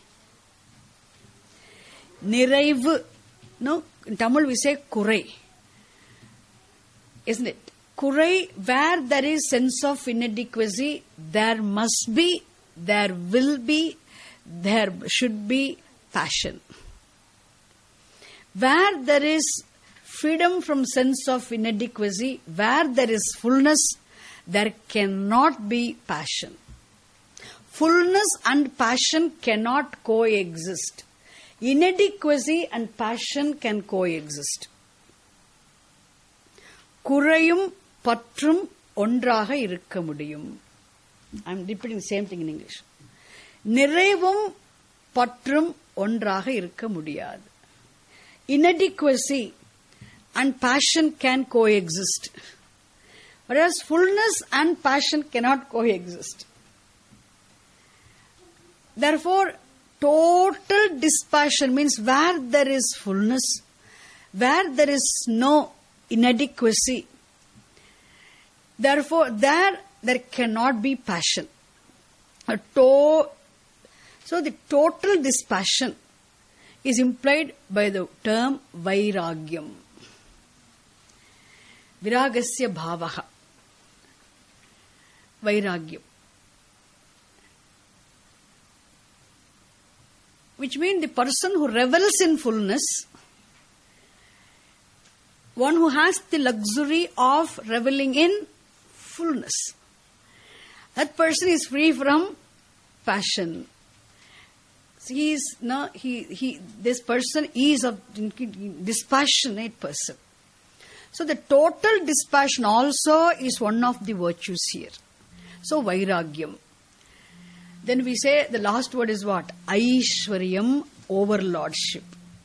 Niraivu, no, in Tamil we say kurai, isn't it? Kurai, where there is sense of inadequacy, there must be, there will be, there should be passion. Where there is freedom from sense of inadequacy, where there is fullness, there cannot be passion. Fullness and passion cannot coexist. Inadequacy and passion can coexist. Kurayum patrum ondraga irukka mudiyum. I am repeating the same thing in English. Niraivum patrum ondraga irukka mudiyadu. inadequacy and passion can coexist. Whereas fullness and passion cannot coexist. Therefore, total dispassion means where there is fullness, where there is no inadequacy, therefore there there cannot be passion. A to- so the total dispassion is implied by the term vairagyam. Viragasya bhavaha. Vairagyam. Which means the person who revels in fullness, one who has the luxury of reveling in fullness. That person is free from passion. He is no he he this person is a dispassionate person. So the total dispassion also is one of the virtues here. So vairagyam. Then we say the last word is what? Aishwaryam, overlordship.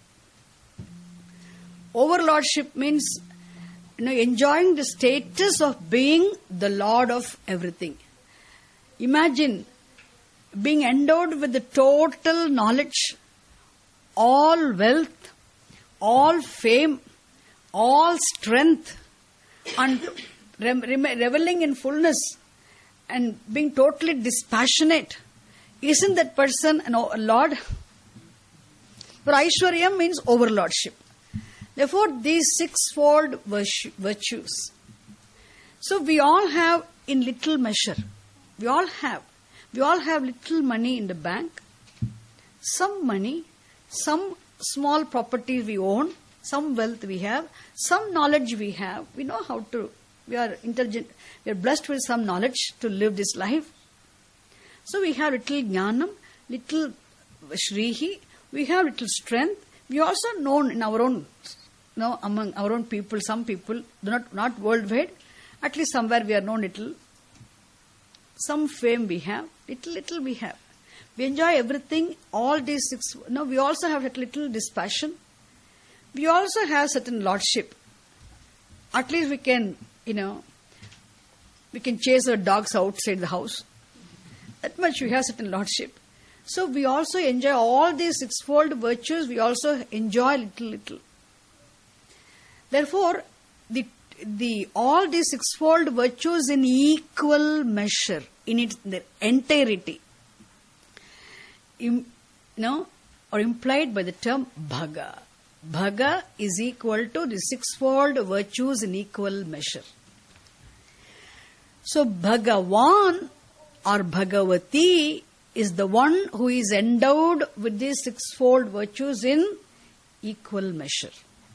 Overlordship means, you know, enjoying the status of being the lord of everything. Imagine being endowed with the total knowledge, all wealth, all fame, all strength, and reveling in fullness and being totally dispassionate. Isn't that person a lord? For Aishwaryam means overlordship. Therefore, these sixfold virtues. So we all have in little measure. We all have. We all have little money in the bank. Some money, some small properties we own, some wealth we have, some knowledge we have. We know how to. We are intelligent. We are blessed with some knowledge to live this life. So we have little jnanam, little shrihi. We have little strength. We also known in our own, you know, among our own people. Some people, not not worldwide. At least somewhere we are known little. Some fame we have, little little we have. We enjoy everything. All these six. No, we also have that little dispassion. We also have certain lordship. At least we can, you know, we can chase our dogs outside the house. That much we have certain lordship. So we also enjoy all these sixfold virtues. We also enjoy little, little. Therefore, the the all these sixfold virtues in equal measure, in its their entirety, im, you know, are implied by the term bhaga. Bhaga is equal to the sixfold virtues in equal measure. So Bhagavan or Bhagavati is the one who is endowed with these sixfold virtues in equal measure.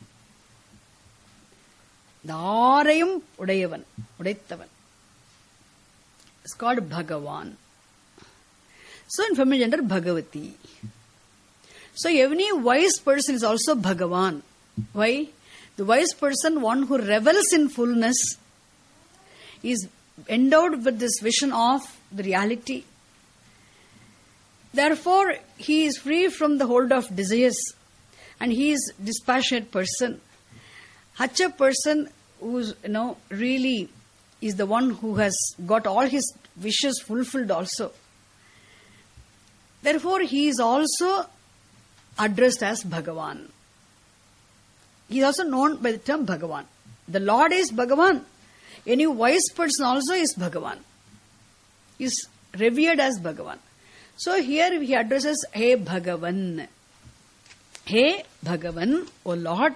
Dharayam udayavan, udaitavan. It's called Bhagavan. So in feminine gender, Bhagavati. So any wise person is also Bhagavan. Why? The wise person, one who revels in fullness, is endowed with this vision of the reality. Therefore, he is free from the hold of desires, and he is a dispassionate person. Such a person who is, you know, really is the one who has got all his wishes fulfilled also. Therefore, he is also addressed as Bhagavan. He is also known by the term Bhagavan. The Lord is Bhagavan. Any wise person also is Bhagavan. He is revered as Bhagavan. So here he addresses, Hey Bhagavan. Hey Bhagavan, O Lord.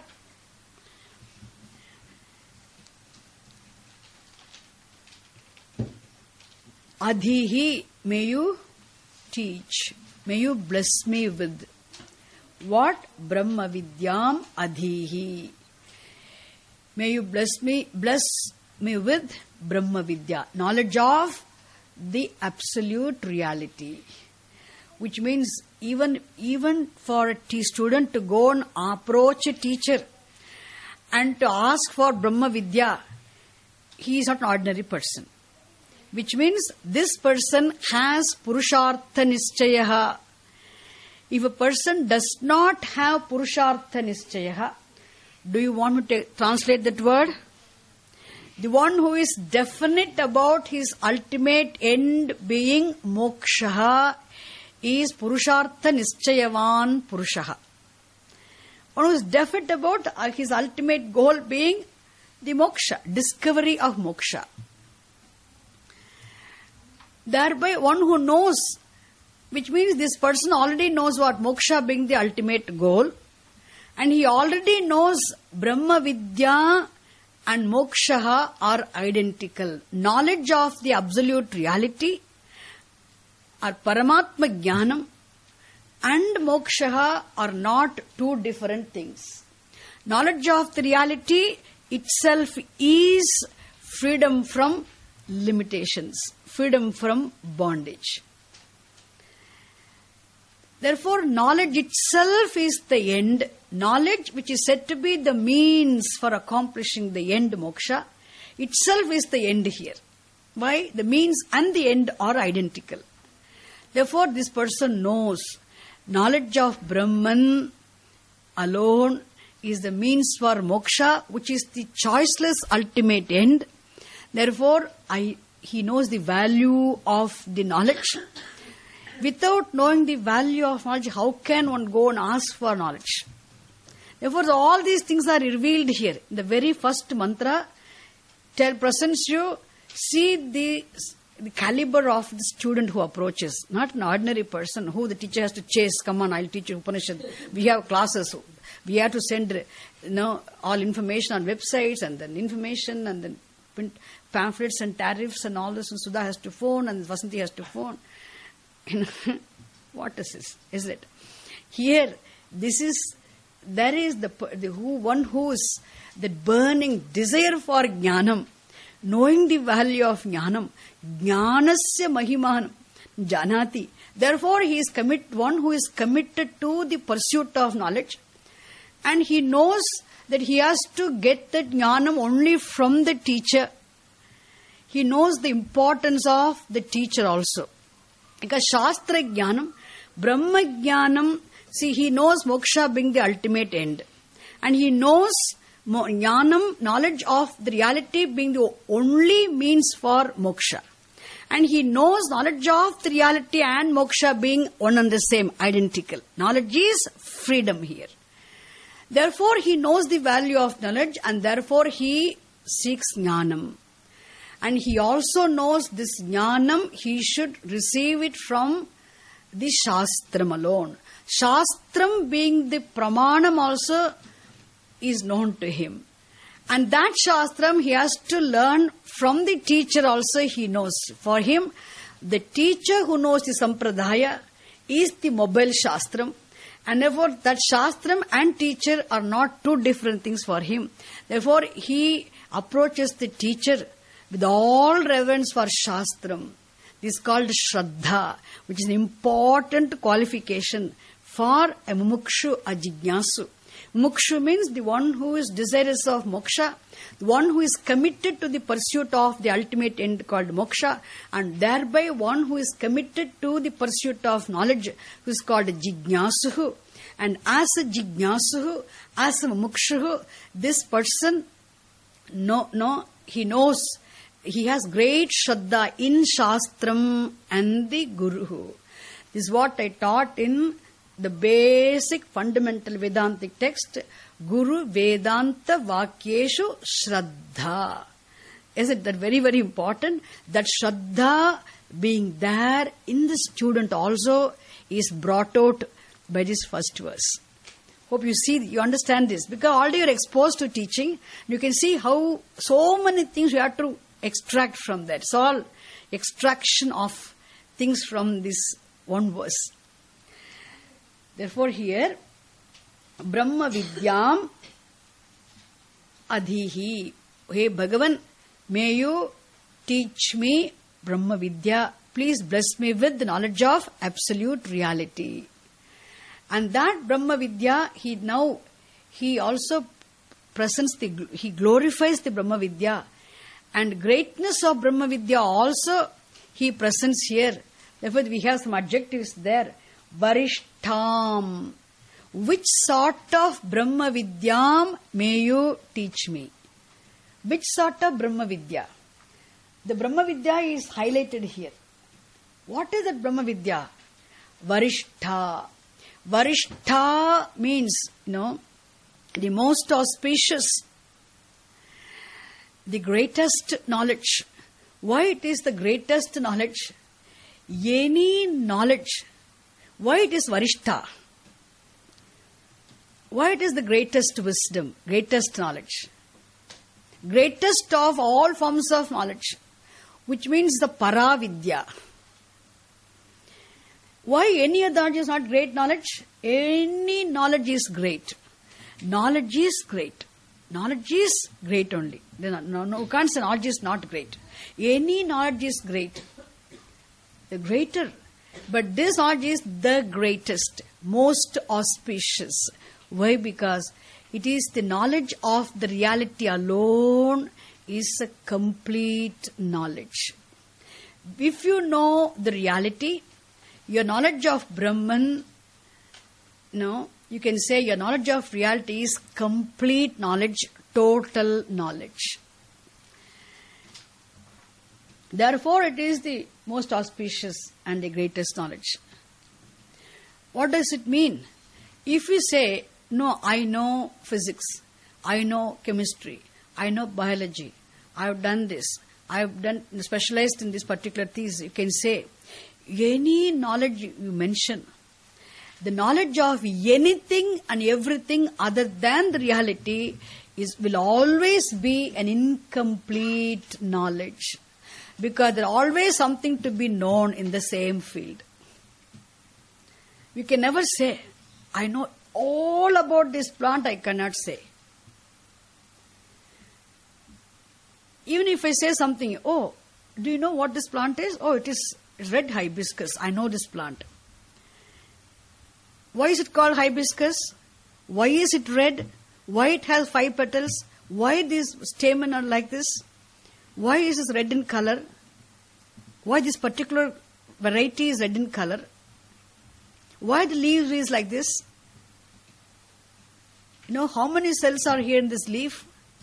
Adhihi, may you teach, may you bless me with what? Brahma Vidyam Adhihi. May you bless me, bless me with Brahma Vidya, knowledge of the absolute reality. Which means even, even for a t- student to go and approach a teacher and to ask for Brahma Vidya, he is not an ordinary person. Which means this person has Purushartha Nischayaha. If a person does not have Purushartha Nischaya, do you want me to translate that word? The one who is definite about his ultimate end being moksha is Purushartha Nischayavan Purushaha. One who is definite about his ultimate goal being the moksha, discovery of moksha. Thereby one who knows, which means this person already knows what moksha being the ultimate goal, and he already knows Brahma Vidya and moksha are identical. Knowledge of the absolute reality or Paramatma Jnanam and moksha are not two different things. Knowledge of the reality itself is freedom from limitations, freedom from bondage. Therefore, knowledge itself is the end. Knowledge, which is said to be the means for accomplishing the end moksha, itself is the end here. Why? The means and the end are identical. Therefore, this person knows knowledge of Brahman alone is the means for moksha, which is the choiceless ultimate end. Therefore, I, he knows the value of the knowledge. Without knowing the value of knowledge, how can one go and ask for knowledge? Therefore, all these things are revealed here. The very first mantra tell, presents you, see the, the caliber of the student who approaches. Not an ordinary person who the teacher has to chase. Come on, I'll teach you Upanishad. We have classes. We have to send, you know, all information on websites and then information and then print pamphlets and tariffs and all this. And Sudha has to phone and Vasanti has to phone. What is this? Is it? Here, this is, there is the, the who one who is the burning desire for jnanam, knowing the value of jnanam, jnanasya mahimanam, janati. Therefore, he is commit, one who is committed to the pursuit of knowledge, and he knows that he has to get that jnanam only from the teacher. He knows the importance of the teacher also. Because Shastra Jnanam, Brahma Jnanam, see, he knows moksha being the ultimate end. And he knows Jnanam, knowledge of the reality being the only means for moksha. And he knows knowledge of the reality and moksha being one and the same, identical. Knowledge is freedom here. Therefore, he knows the value of knowledge and therefore he seeks Jnanam. And he also knows this jnanam, he should receive it from the Shastram alone. Shastram being the pramanam also is known to him. And that Shastram he has to learn from the teacher also he knows. For him, the teacher who knows the Sampradaya is the mobile Shastram. And therefore, that Shastram and teacher are not two different things for him. Therefore, he approaches the teacher with all reverence for Shastram. This is called Shraddha, which is an important qualification for a Mumukshu, a Jignasu. Mumukshu means the one who is desirous of moksha, the one who is committed to the pursuit of the ultimate end called moksha, and thereby one who is committed to the pursuit of knowledge, who is called Jignasuhu. And as a Jignasuhu, as a Mumukshu, this person, no, no, he knows, he has great Shraddha in Shastram and the Guru. This is what I taught in the basic fundamental Vedantic text, Guru Vedanta Vakyeshu Shraddha. Is it that very, very important? That Shraddha being there in the student also is brought out by this first verse. Hope you see, you understand this. Because already you are exposed to teaching, you can see how so many things you have to extract from that. It's all extraction of things from this one verse. Therefore here, Brahma Vidyam Adhihi. Hey Bhagavan, may you teach me Brahma Vidya. Please bless me with the knowledge of absolute reality. And that Brahma Vidya, he now, he also presents the, he glorifies the Brahma Vidya. And greatness of Brahma Vidya also he presents here. Therefore we have some adjectives there. Varishtham. Which sort of Brahma Vidyam may you teach me? Which sort of Brahma Vidya? The Brahma Vidya is highlighted here. What is that Brahma Vidya? Varishtha. Varishtha means, you know, the most auspicious, the greatest knowledge. Why it is the greatest knowledge? Any knowledge. Why it is Varishtha? Why it is the greatest wisdom, greatest knowledge? Greatest of all forms of knowledge, which means the Paravidya. Why any other knowledge is not great knowledge? Any knowledge is great. Knowledge is great. Knowledge is great only. No, no, no, you can't say knowledge is not great. Any knowledge is great. The greater. But this knowledge is the greatest, most auspicious. Why? Because it is the knowledge of the reality alone is a complete knowledge. If you know the reality, your knowledge of Brahman, no, you can say your knowledge of reality is complete knowledge, total knowledge. Therefore, it is the most auspicious and the greatest knowledge. What does it mean? If we say, no, I know physics, I know chemistry, I know biology, I have done this, I have done specialized in this particular thesis, you can say, any knowledge you mention, the knowledge of anything and everything other than the reality is will always be an incomplete knowledge, because there is always something to be known in the same field. We can never say, I know all about this plant, I cannot say. Even if I say something, oh, do you know what this plant is? Oh, it is red hibiscus. I know this plant. Why is it called hibiscus? Why is it red? Why it has five petals? Why these stamen are like this? Why is it red in color? Why this particular variety is red in color? Why the leaves is like this? You know how many cells are here in this leaf?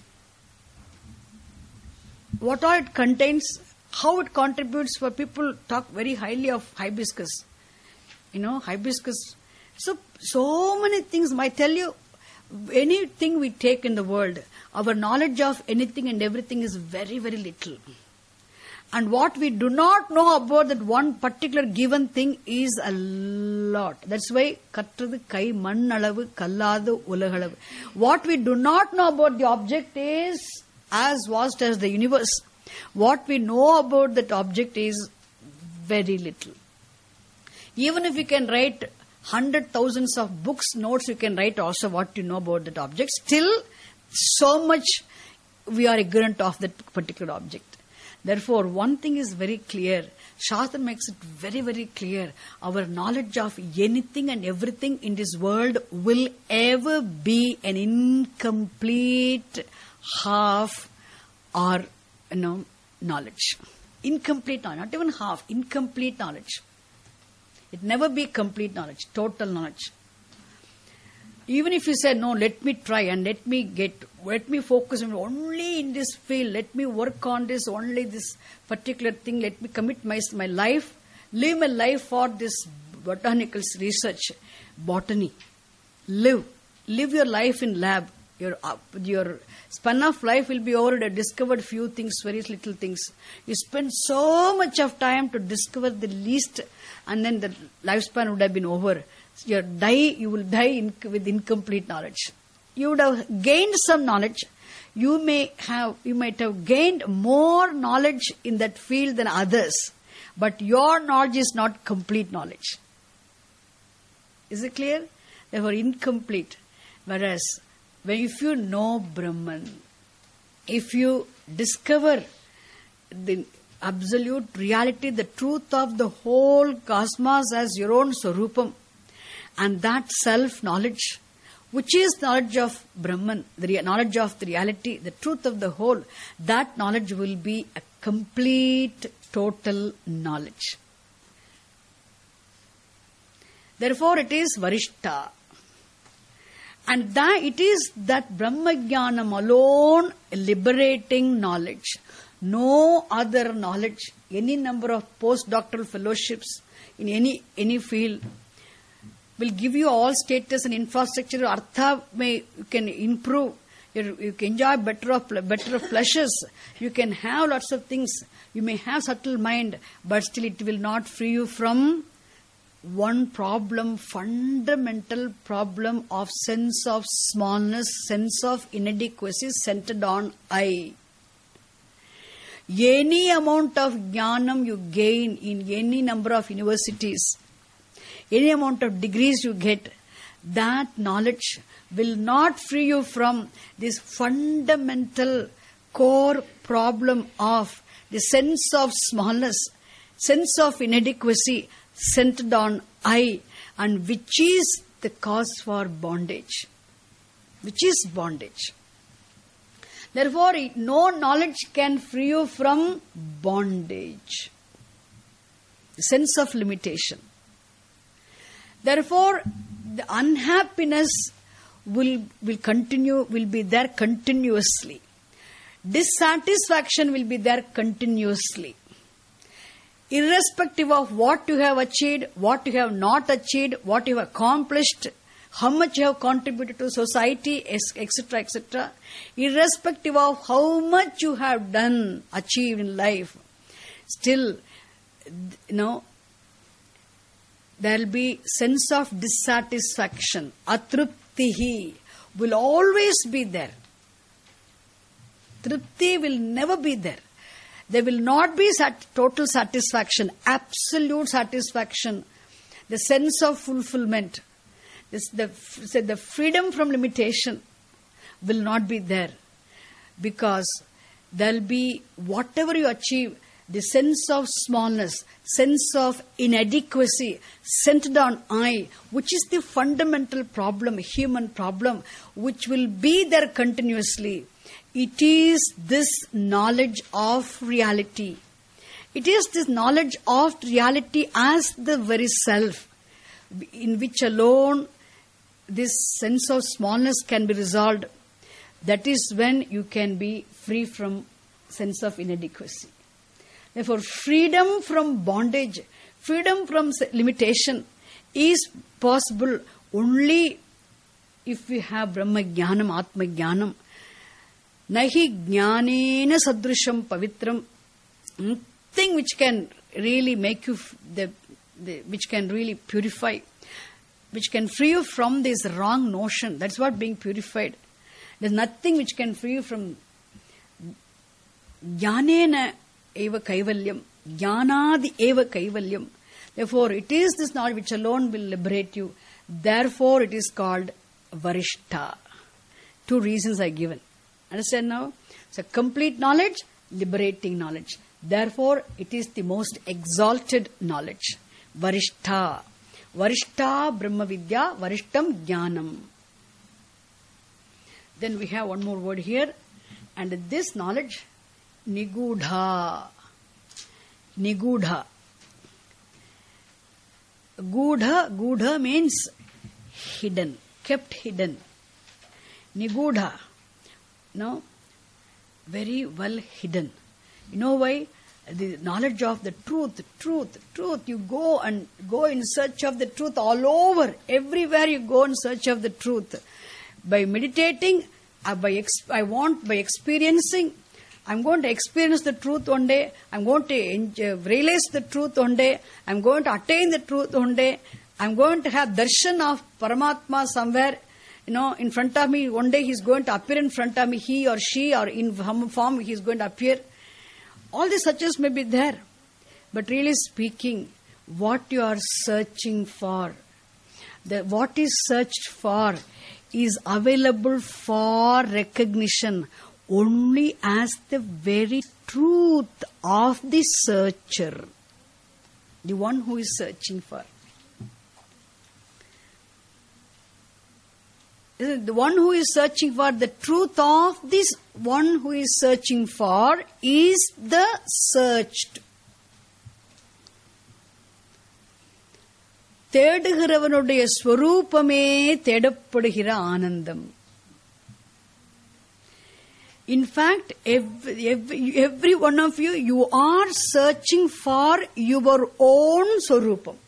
What all it contains? How it contributes? For people talk very highly of hibiscus. You know, hibiscus. So, so many things. I tell you, anything we take in the world, our knowledge of anything and everything is very, very little. And what we do not know about that one particular given thing is a lot. That's why kattrathu kai mannalavu kalladu ulagalavu. What we do not know about the object is as vast as the universe. What we know about that object is very little. Even if you can write hundred thousands of books, notes, you can write also what you know about that object. Still, so much we are ignorant of that particular object. Therefore, one thing is very clear. Shastra makes it very, very clear. Our knowledge of anything and everything in this world will ever be an incomplete half or, you know, knowledge. Incomplete knowledge, not even half, incomplete knowledge. It never be complete knowledge, total knowledge. Even if you say, no, let me try and let me get, let me focus on only in this field, let me work on this, only this particular thing, let me commit my, my life, live my life for this botanical research, botany. Live. Live your life in lab. Your, uh, your span of life will be over. You have discovered few things, very little things. You spend so much of time to discover the least, and then the lifespan would have been over. You die, you will die in, with incomplete knowledge. You would have gained some knowledge. You may have, you might have gained more knowledge in that field than others, but your knowledge is not complete knowledge. Is it clear? Therefore, incomplete. Whereas, when if you know Brahman, if you discover the absolute reality, the truth of the whole cosmos as your own Swarupam, and that self-knowledge, which is knowledge of Brahman, the knowledge of the reality, the truth of the whole, that knowledge will be a complete, total knowledge. Therefore, it is Varishta. And that it is that Brahmajnanam alone liberating knowledge. No other knowledge, any number of postdoctoral fellowships in any any field will give you all status and infrastructure. Artha may you can improve. You, you can enjoy better of better of pleasures. You can have lots of things. You may have subtle mind, but still it will not free you from one problem, fundamental problem of sense of smallness, sense of inadequacy centered on I. Any amount of jnanam you gain in any number of universities, any amount of degrees you get, that knowledge will not free you from this fundamental core problem of the sense of smallness, sense of inadequacy centered on I, and which is the cause for bondage. Which is bondage. Therefore, no knowledge can free you from bondage. The sense of limitation. Therefore, the unhappiness will, will continue, will be there continuously. Dissatisfaction will be there continuously. Irrespective of what you have achieved, what you have not achieved, what you have accomplished, how much you have contributed to society, et cetera, et cetera, irrespective of how much you have done, achieved in life, still, you know, there will be sense of dissatisfaction. Atruptihi will always be there. Tripti will never be there. There will not be sat- total satisfaction, absolute satisfaction, the sense of fulfillment, this, the, the freedom from limitation will not be there, because there will be whatever you achieve, the sense of smallness, sense of inadequacy centered on I, which is the fundamental problem, human problem, which will be there continuously. It is this knowledge of reality. It is this knowledge of reality as the very self, in which alone this sense of smallness can be resolved. That is when you can be free from sense of inadequacy. Therefore, freedom from bondage, freedom from limitation is possible only if we have Brahma Jnanam, Atma Jnanam. Nahi jnanena sadrisham pavitram. Nothing which can really make you, the, the, which can really purify, which can free you from this wrong notion. That's what being purified. There's nothing which can free you from jnanena eva kaivalyam, jnanadi eva kaivalyam. Therefore, it is this knowledge which alone will liberate you. Therefore, it is called Varishta. Two reasons are given. Understand now? So, complete knowledge, liberating knowledge. Therefore, it is the most exalted knowledge. Varishta. Varishta Brahma Vidya, Varishtam Jnanam. Then we have one more word here. And this knowledge, Nigudha. Nigudha. Gudha, Gudha means hidden, kept hidden. Nigudha. No, very well hidden. You know why? The knowledge of the truth, truth, truth. You go and go in search of the truth all over. Everywhere you go in search of the truth. By meditating, uh, by ex- I want, by experiencing, I'm going to experience the truth one day. I'm going to enjoy, realize the truth one day. I'm going to attain the truth one day. I'm going to have darshan of Paramatma somewhere. You know, in front of me, one day he's going to appear in front of me, he or she, or in some form he's going to appear. All these suches may be there. But really speaking, what you are searching for, the, what is searched for is available for recognition only as the very truth of the searcher, the one who is searching for. The one who is searching for the truth of this one who is searching for is the searched. தேடுகிறவனுடைய ஸ்வரூபமே தேடப்படுகிற ஆனந்தம். In fact, every, every, every one of you, you are searching for your own swarupam.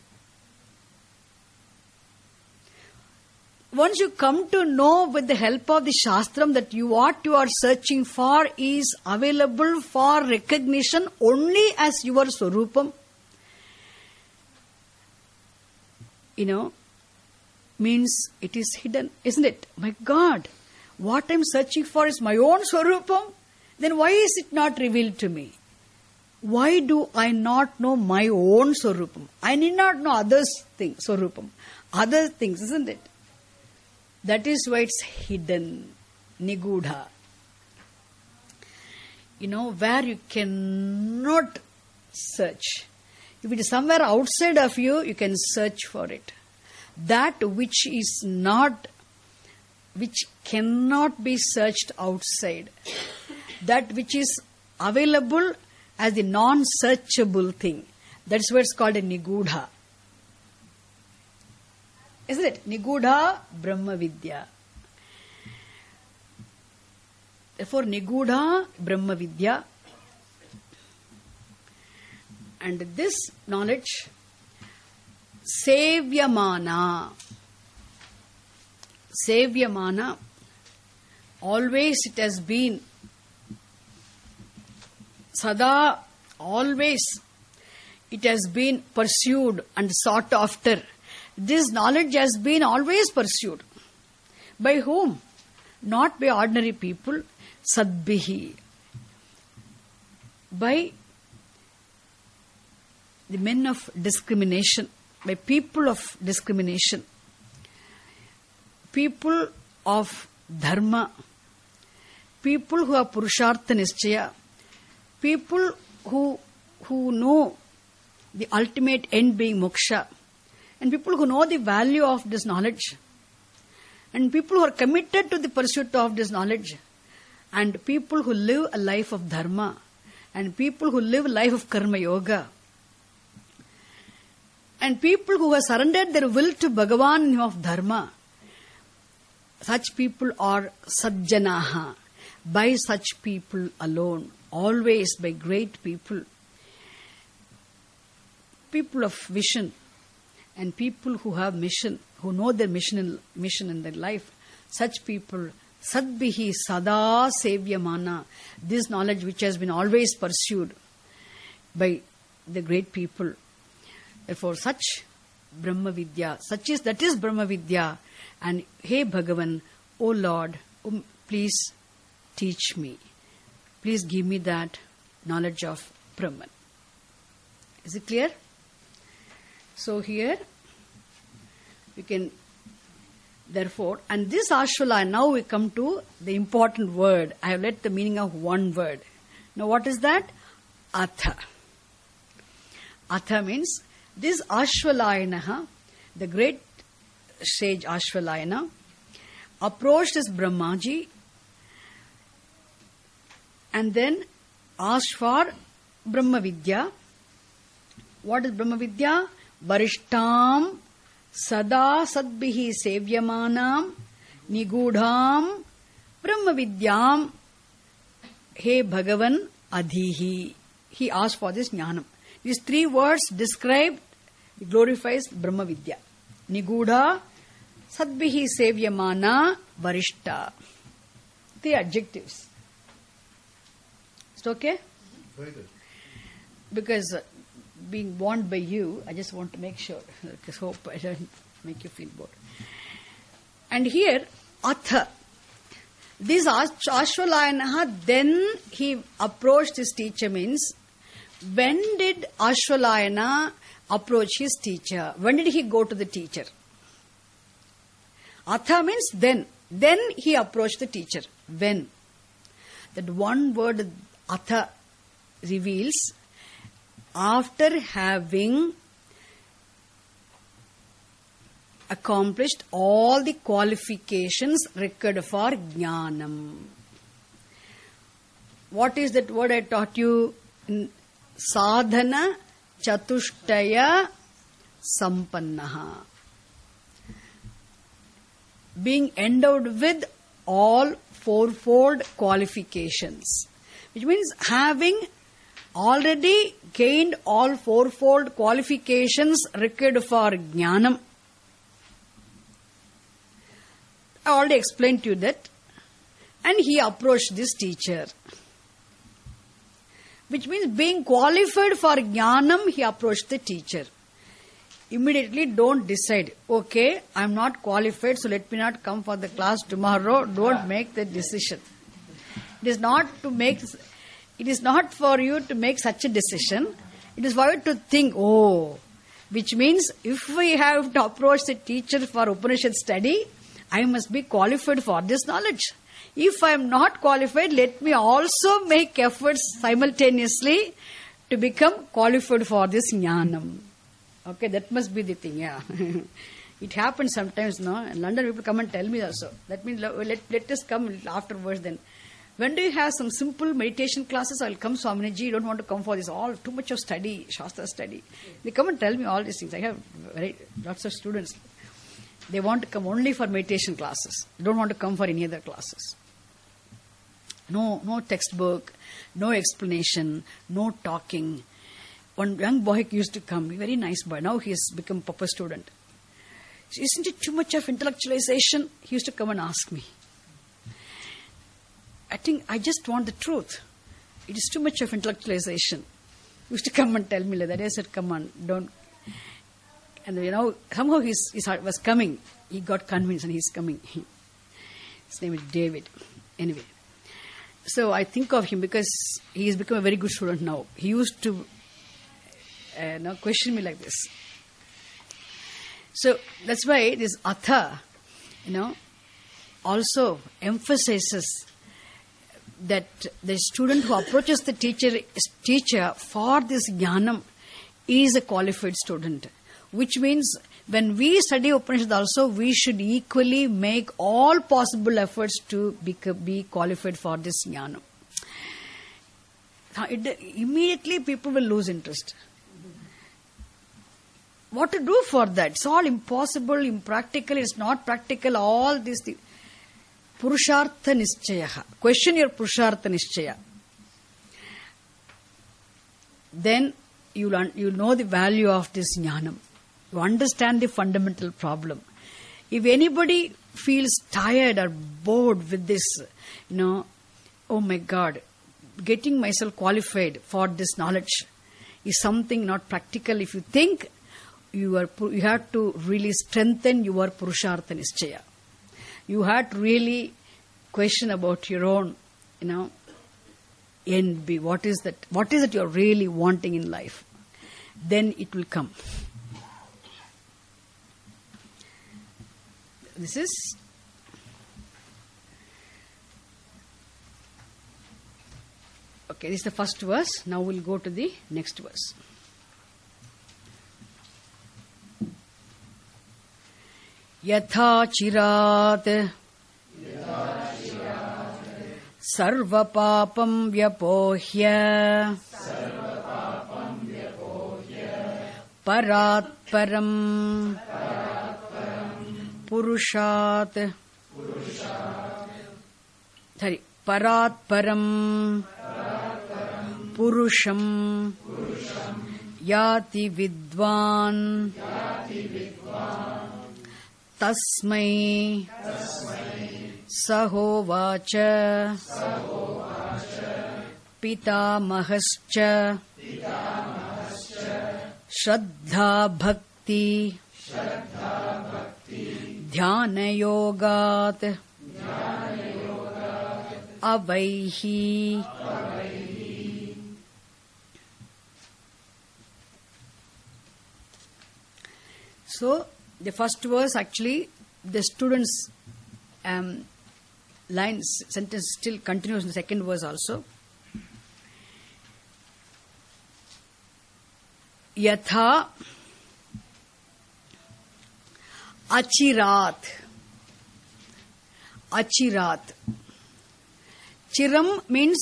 Once you come to know with the help of the Shastram that you what you are searching for is available for recognition only as your swarupam, you know, means it is hidden, isn't it? My God, what I am searching for is my own swarupam. Then why is it not revealed to me? Why do I not know my own swarupam? I need not know others' things, swarupam, other things, isn't it? That is why it's hidden, nigudha. You know, where you cannot search. If it is somewhere outside of you, you can search for it. That which is not, which cannot be searched outside, that which is available as the non-searchable thing, that's why it's called a nigudha. Isn't it? Nigudha Brahma Vidya. Therefore, Nigudha Brahma Vidya. And this knowledge, Sevyamana. Sevyamana. Always it has been. Sada, always it has been pursued and sought after. This knowledge has been always pursued. By whom? Not by ordinary people. Sadbihi. By the men of discrimination. By people of discrimination. People of dharma. People who have purushartha nischaya. People who, who know the ultimate end being moksha. And people who know the value of this knowledge, and people who are committed to the pursuit of this knowledge, and people who live a life of dharma, and people who live a life of karma yoga, and people who have surrendered their will to Bhagavan in name of dharma, such people are sajjanaha. By such people alone, always by great people, people of vision, and people who have mission, who know their mission in, mission in their life, such people, sadbihi sada sevyamana, this knowledge which has been always pursued by the great people. Therefore, such Brahma Vidya, such is, that is Brahma Vidya. And hey Bhagavan, O Lord, oh, please teach me. Please give me that knowledge of Brahman. Is it clear? So here, we can, therefore, and this Ashvala, now we come to the important word. I have let the meaning of one word. Now what is that? Atha. Atha means, this Ashvalayana, the great sage Ashvalayana, approached his Brahmaji and then asked for Brahma Vidya. What is Brahma Vidya? Varishtam sada sadbihi sevyamanam nigudham Brahma Vidyam he Bhagavan adhihi. He asked for this jnanam. These three words describe, glorifies Brahma Vidya. Nigudha, sadbihi sevyamana, varishta. Three adjectives. Is it okay? Very good. Because uh, being warned by you, I just want to make sure. I hope I don't make you feel bored. And here, Atha. This Ashvalayana, then he approached his teacher means, when did Ashvalayana approach his teacher? When did he go to the teacher? Atha means then. Then he approached the teacher. When? That one word Atha reveals, after having accomplished all the qualifications required for jnanam. What is that word I taught you? Sadhana chatushtaya sampannaha. Being endowed with all fourfold qualifications, which means having already gained all fourfold qualifications required for jnanam. I already explained to you that. And he approached this teacher. Which means being qualified for jnanam, he approached the teacher. Immediately don't decide, okay, I am not qualified, so let me not come for the class tomorrow. Don't make the decision. It is not to make, it is not for you to make such a decision. It is for you to think, oh, which means if we have to approach the teacher for Upanishad study, I must be qualified for this knowledge. If I am not qualified, let me also make efforts simultaneously to become qualified for this jnanam. Okay, that must be the thing, yeah. It happens sometimes, no? In London, people come and tell me also. That means let, let us come afterwards then. When do you have some simple meditation classes? I'll come, Swaminiji. You don't want to come for this. All too much of study, Shastra study. They come and tell me all these things. I have very, lots of students. They want to come only for meditation classes. They don't want to come for any other classes. No, no textbook, no explanation, no talking. One young boy used to come, a very nice boy. Now he has become a proper student. Isn't it too much of intellectualization? He used to come and ask me. I think I just want the truth. It is too much of intellectualization. He used to come and tell me like that. I said, come on, don't. And you know, somehow he was coming. He got convinced and he's coming. His name is David. Anyway. So I think of him because he has become a very good student now. He used to uh, now question me like this. So that's why this Atha, you know, also emphasizes that the student who approaches the teacher teacher for this jnanam is a qualified student. Which means when we study Upanishad also, we should equally make all possible efforts to be, be qualified for this jnana. It, immediately people will lose interest. What to do for that? It's all impossible, impractical, it's not practical, all these things. Purushartha nischaya. Question your Purushartha nischaya. Then you'll, you'll know the value of this jnanam. You understand the fundamental problem. If anybody feels tired or bored with this, you know, oh my God, getting myself qualified for this knowledge is something not practical. If you think, you are, you have to really strengthen your Purushartha Nischaya. You have to really question about your own, you know, N B. What is that? What is it you are really wanting in life? Then it will come. This is okay, this is the first verse. Now we'll go to the next verse. Yatha chirat sarva papam vyapohya parat param Purushat sorry, Parat Param Purusham Yati Vidwan Tasmai Sahovacha Pitamahascha Shraddha Bhakti Dhyana yogat avaihi. So the first verse actually the students um, line sentence still continues in the second verse also. Yatha Achirat. Achirat. Chiram means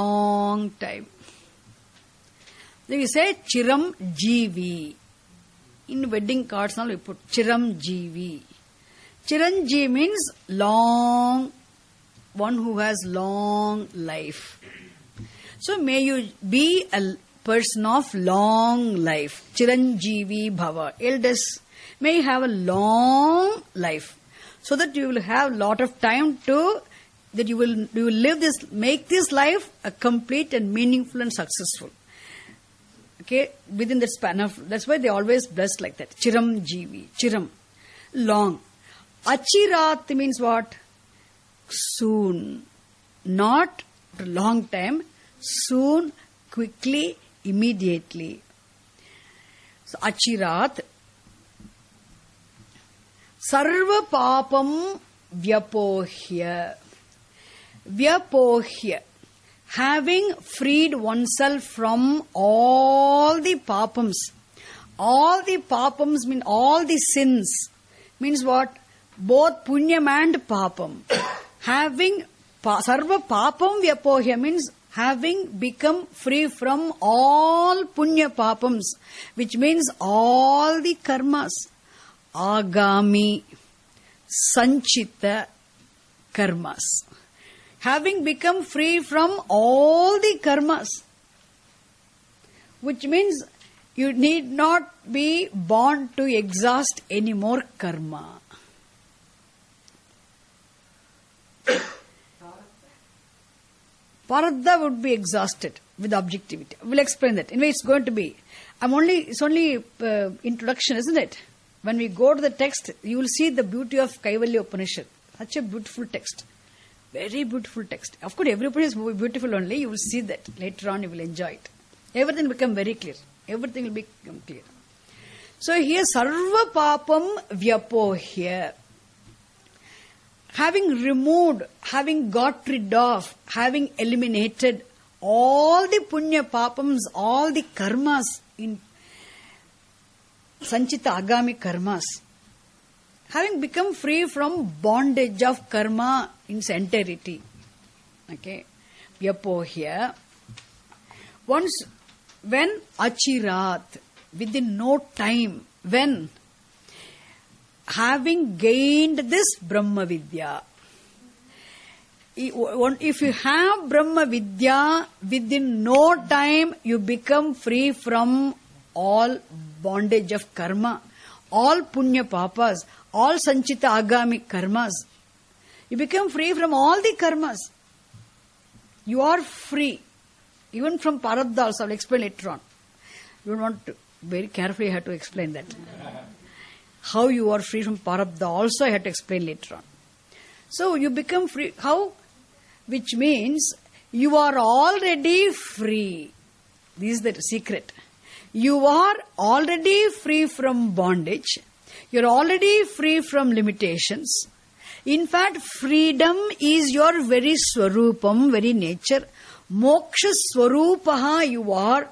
long time. Then we say Chiram Jivi. in wedding cards now we put Chiranjeevi. Chiranjeevi means long, one who has long life. So may you be a person of long life. Chiranjeevi Bhava. Eldest, may you have a long life, so that you will have lot of time to, that you will, you will live this, make this life a complete and meaningful and successful. Okay, within the span of, that's why they always blessed like that. Chiram Jeevi, Chiram, long. Achirat means what? Soon. Not a long time, soon, quickly, immediately. So Achirat. Sarva papam vyapohya. Vyapohya. Having freed oneself from all the papams. All the papams mean all the sins. Means what? Both punyam and papam. Having pa, sarva papam vyapohya means having become free from all punya papams, which means all the karmas. Agami, sanchita karmas. Having become free from all the karmas, which means you need not be born to exhaust any more karma. Paradha would be exhausted with objectivity. We'll explain that. Anyway, it's going to be. I'm only. It's only uh, introduction, isn't it? When we go to the text, you will see the beauty of Kaivalya Upanishad. Such a beautiful text. Very beautiful text. Of course, everybody is beautiful only. You will see that. Later on, you will enjoy it. Everything will become very clear. Everything will become clear. So here, sarva papam vyapohya. Having removed, having got rid of, having eliminated all the punya papams, all the karmas in sanchita agami karmas, having become free from bondage of karma in its entirety. Okay. Vyapohya. Once, when achirat, within no time, when having gained this Brahma Vidya, if you have Brahma Vidya, within no time you become free from all bondage of karma, all punya papas, all sanchita agami karmas. You become free from all the karmas. You are free. Even from Paradha also, I will explain later on. You don't want to, very carefully I have to explain that. How you are free from Paradha also I have to explain later on. So you become free. How? Which means you are already free. This is the secret. You are already free from bondage. You are already free from limitations. In fact, freedom is your very swarupam, very nature. Moksha swarupaha you are.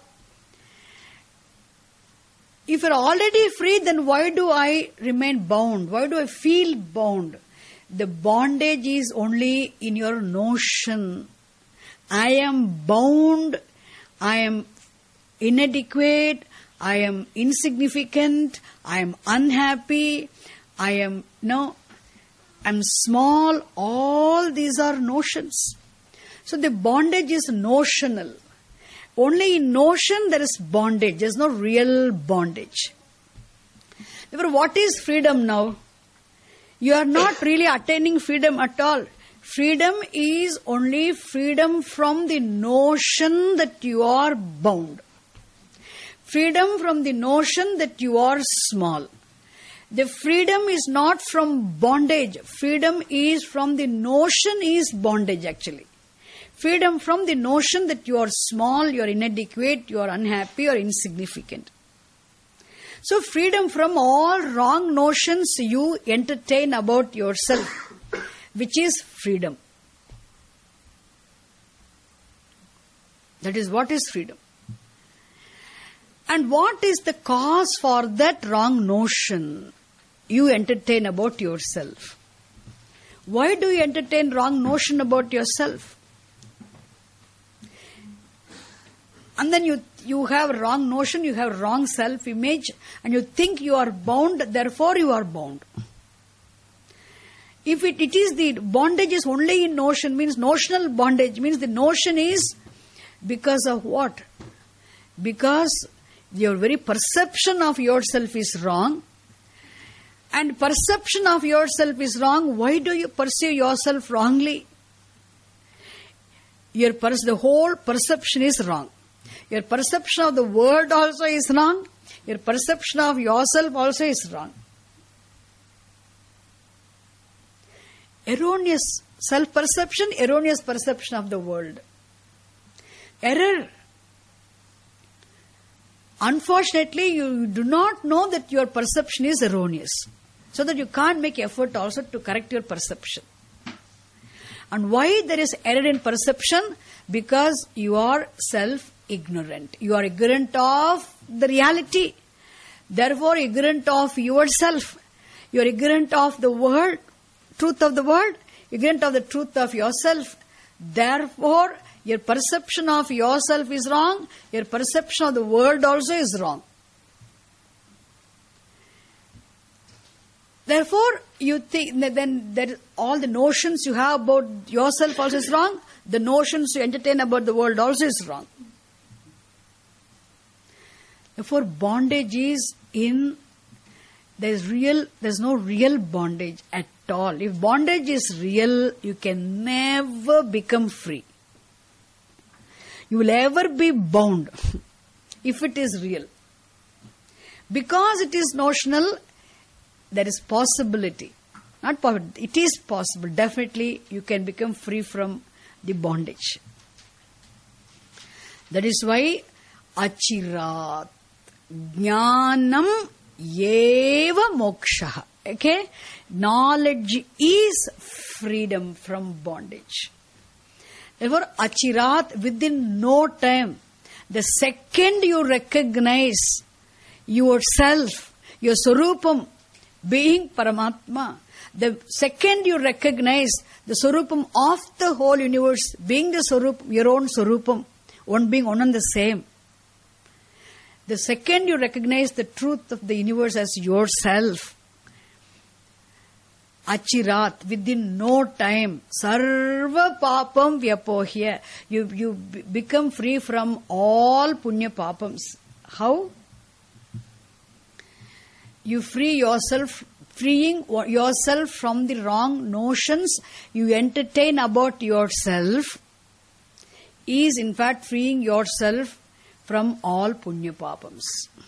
If you are already free, then why do I remain bound? Why do I feel bound? The bondage is only in your notion. I am bound. I am inadequate. I am insignificant. I am unhappy. I am, no, I am small. All these are notions. So the bondage is notional. Only in notion there is bondage. There is no real bondage. Therefore, what is freedom now? You are not really attaining freedom at all. Freedom is only freedom from the notion that you are bound. Freedom from the notion that you are small. The freedom is not from bondage. Freedom is from the notion is bondage actually. Freedom from the notion that you are small, you are inadequate, you are unhappy, you are insignificant. So freedom from all wrong notions you entertain about yourself, which is freedom. That is what is freedom. And what is the cause for that wrong notion you entertain about yourself? Why do you entertain wrong notion about yourself? And then you you have wrong notion, you have wrong self-image, and you think you are bound, therefore you are bound. If it, it is the bondage is only in notion, means notional bondage, means the notion is because of what? Because your very perception of yourself is wrong. And perception of yourself is wrong. Why do you perceive yourself wrongly? Your pers- the whole perception is wrong. Your perception of the world also is wrong. Your perception of yourself also is wrong. Erroneous self-perception, erroneous perception of the world. Error. Unfortunately, you do not know that your perception is erroneous. So that you can't make effort also to correct your perception. And why there is error in perception? Because you are self-ignorant. You are ignorant of the reality. Therefore, ignorant of yourself. You are ignorant of the world, truth of the world, ignorant of the truth of yourself. Therefore, your perception of yourself is wrong. Your perception of the world also is wrong. Therefore, you think that then that all the notions you have about yourself also is wrong. The notions you entertain about the world also is wrong. Therefore, bondage is in, there is real, there is no real bondage at all. If bondage is real, you can never become free. You will ever be bound if it is real. Because it is notional, there is possibility. Not possible, it is possible. Definitely you can become free from the bondage. That is why achirat jnanam eva moksha. Okay? Knowledge is freedom from bondage. Therefore, achirat, within no time, the second you recognize yourself, your Swarupam, being Paramatma, the second you recognize the Swarupam of the whole universe, being the Swarupam, your own Swarupam, one being one and the same, the second you recognize the truth of the universe as yourself, achirat, within no time, sarva papam vyapohya, you, you become free from all punya papams. How? You free yourself, freeing yourself from the wrong notions you entertain about yourself is in fact freeing yourself from all punya papams.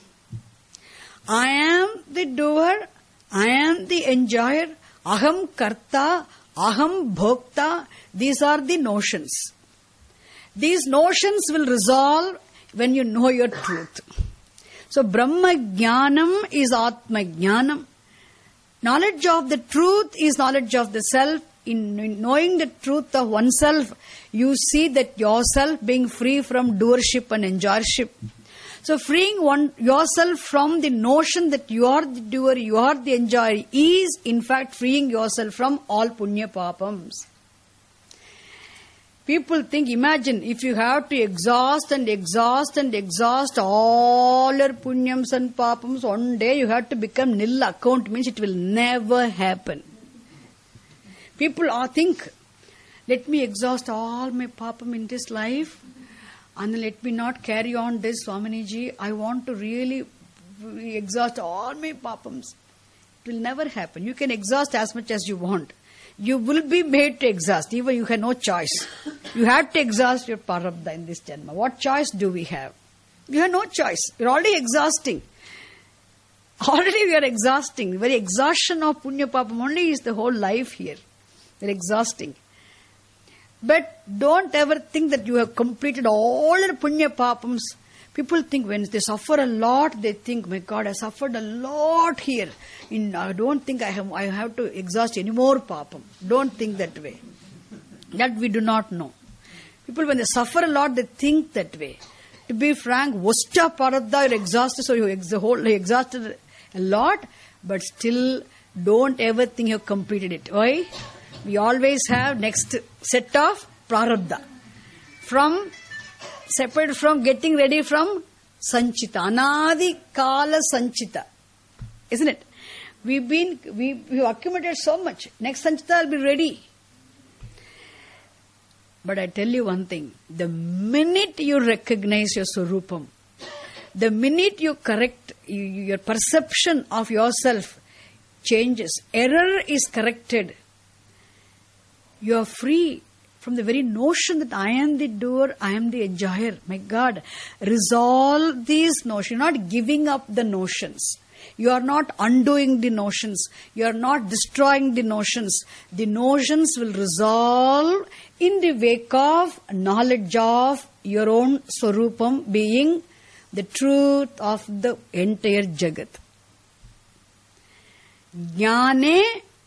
I am the doer, I am the enjoyer, aham karta, aham bhokta, these are the notions. These notions will resolve when you know your truth. So, Brahma Jnanam is Atma Jnanam. Knowledge of the truth is knowledge of the self. In, in knowing the truth of oneself, you see that yourself being free from doership and enjoyership. So, freeing one yourself from the notion that you are the doer, you are the enjoyer, is in fact freeing yourself from all punya papams. People think, imagine, if you have to exhaust and exhaust and exhaust all your punyams and papams, one day you have to become nil account, means it will never happen. People are think, let me exhaust all my papam in this life and then let me not carry on this, Swaminiji. I want to really exhaust all my papams. It will never happen. You can exhaust as much as you want. You will be made to exhaust. Even you have no choice. You have to exhaust your prarabdha in this janma. What choice do we have? You have no choice. You're already exhausting. Already we are exhausting. The very exhaustion of punya papam only is the whole life here. They're exhausting. But don't ever think that you have completed all your punya papams. People think when they suffer a lot, they think, my God, I suffered a lot here. In, I don't think I have, I have to exhaust any more papam. Don't think that way. That we do not know. People, when they suffer a lot, they think that way. To be frank, Vostya Paradha, you're exhausted, so you ex- whole, you exhausted a lot, but still don't ever think you've completed it. Why? We always have next set of Prarabdha. From separate from getting ready from Sanchita. Anadi Kala Sanchita. Isn't it? We've been, we, we've accumulated so much. Next Sanchita will be ready. But I tell you one thing. The minute you recognize your Swarupam, the minute you correct, you, your perception of yourself changes, error is corrected, you are free from the very notion that I am the doer, I am the enjoyer. My God, resolve these notions. You're not giving up the notions. You are not undoing the notions. You are not destroying the notions. The notions will resolve in the wake of knowledge of your own Swarupam being the truth of the entire Jagat. Jnane,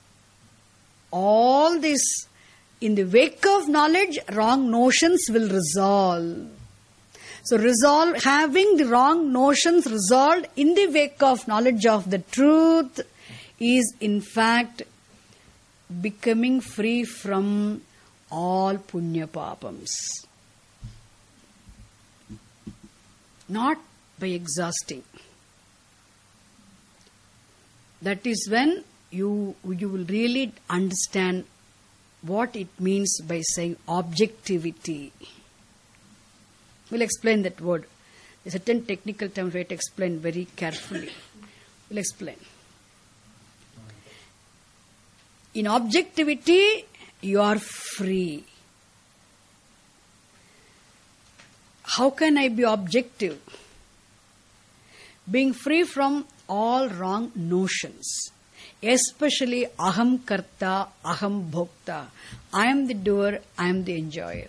all this, in the wake of knowledge, wrong notions will resolve. So resolve, having the wrong notions resolved in the wake of knowledge of the truth is in fact becoming free from all punya papams. Not by exhausting. That is when you, you will really understand what it means by saying objectivity. We'll explain that word. There's a certain technical term we have to explain very carefully. We'll explain. In objectivity, you are free. How can I be objective? Being free from all wrong notions. Especially aham karta, aham bhokta. I am the doer, I am the enjoyer.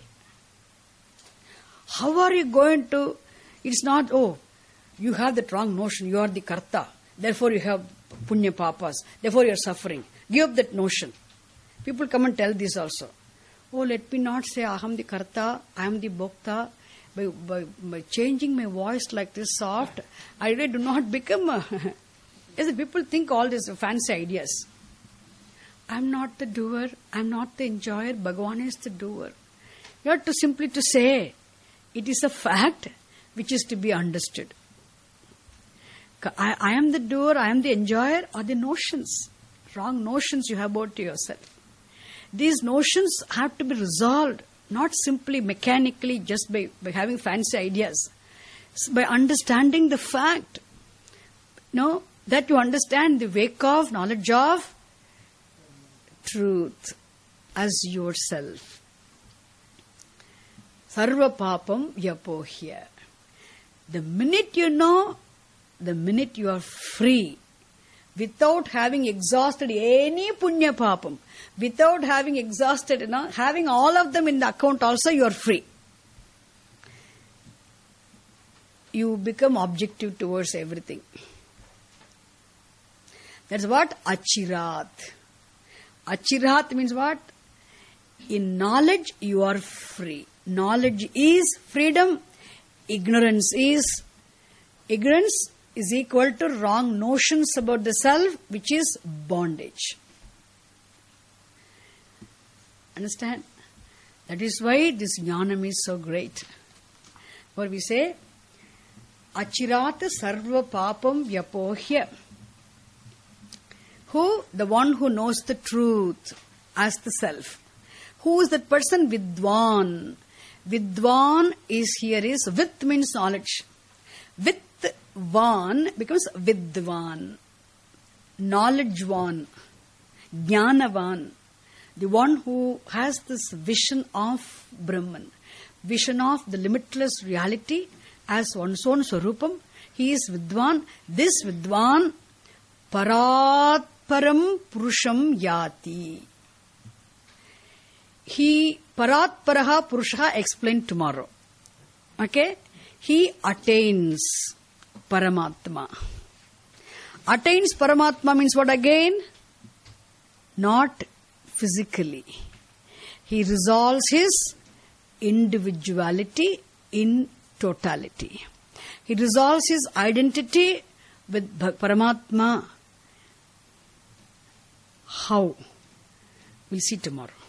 How are you going to... It's not, oh, you have that wrong notion, you are the karta. Therefore you have punya papas. Therefore you are suffering. Give up that notion. People come and tell this also. Oh, let me not say aham the karta, I am the bhokta. By, by, by changing my voice like this soft, I really do not become a... Yes, people think all these fancy ideas. I am not the doer, I am not the enjoyer, Bhagavan is the doer. You have to simply to say, it is a fact which is to be understood. I, I am the doer, I am the enjoyer, are the notions, wrong notions you have about yourself. These notions have to be resolved, not simply mechanically just by, by having fancy ideas, by understanding the fact. No, that you understand the wake of knowledge of truth as yourself. Sarva papam yapohya. The minute you know, the minute you are free, without having exhausted any punya papam, without having exhausted, you know, having all of them in the account also, you are free. You become objective towards everything. That's what achirat. Achirat means what? In knowledge, you are free. Knowledge is freedom. Ignorance is... Ignorance is equal to wrong notions about the self, which is bondage. Understand? That is why this jnanam is so great. For we say, achirat sarva papam vyapohya. Who? The one who knows the truth as the self. Who is that person? Vidwan. Vidwan is here is, with means knowledge. Vidvan becomes Vidvan. Knowledgevan. Jnanavan. The one who has this vision of Brahman. Vision of the limitless reality as one's own Swarupam. He is Vidwan. This Vidwan Parat Param Purusham Yati. He, Parat Paraha Purusha, explained tomorrow. Okay? He attains Paramatma. Attains Paramatma means what again? Not physically. He resolves his individuality in totality. He resolves his identity with Paramatma. How? We'll see tomorrow.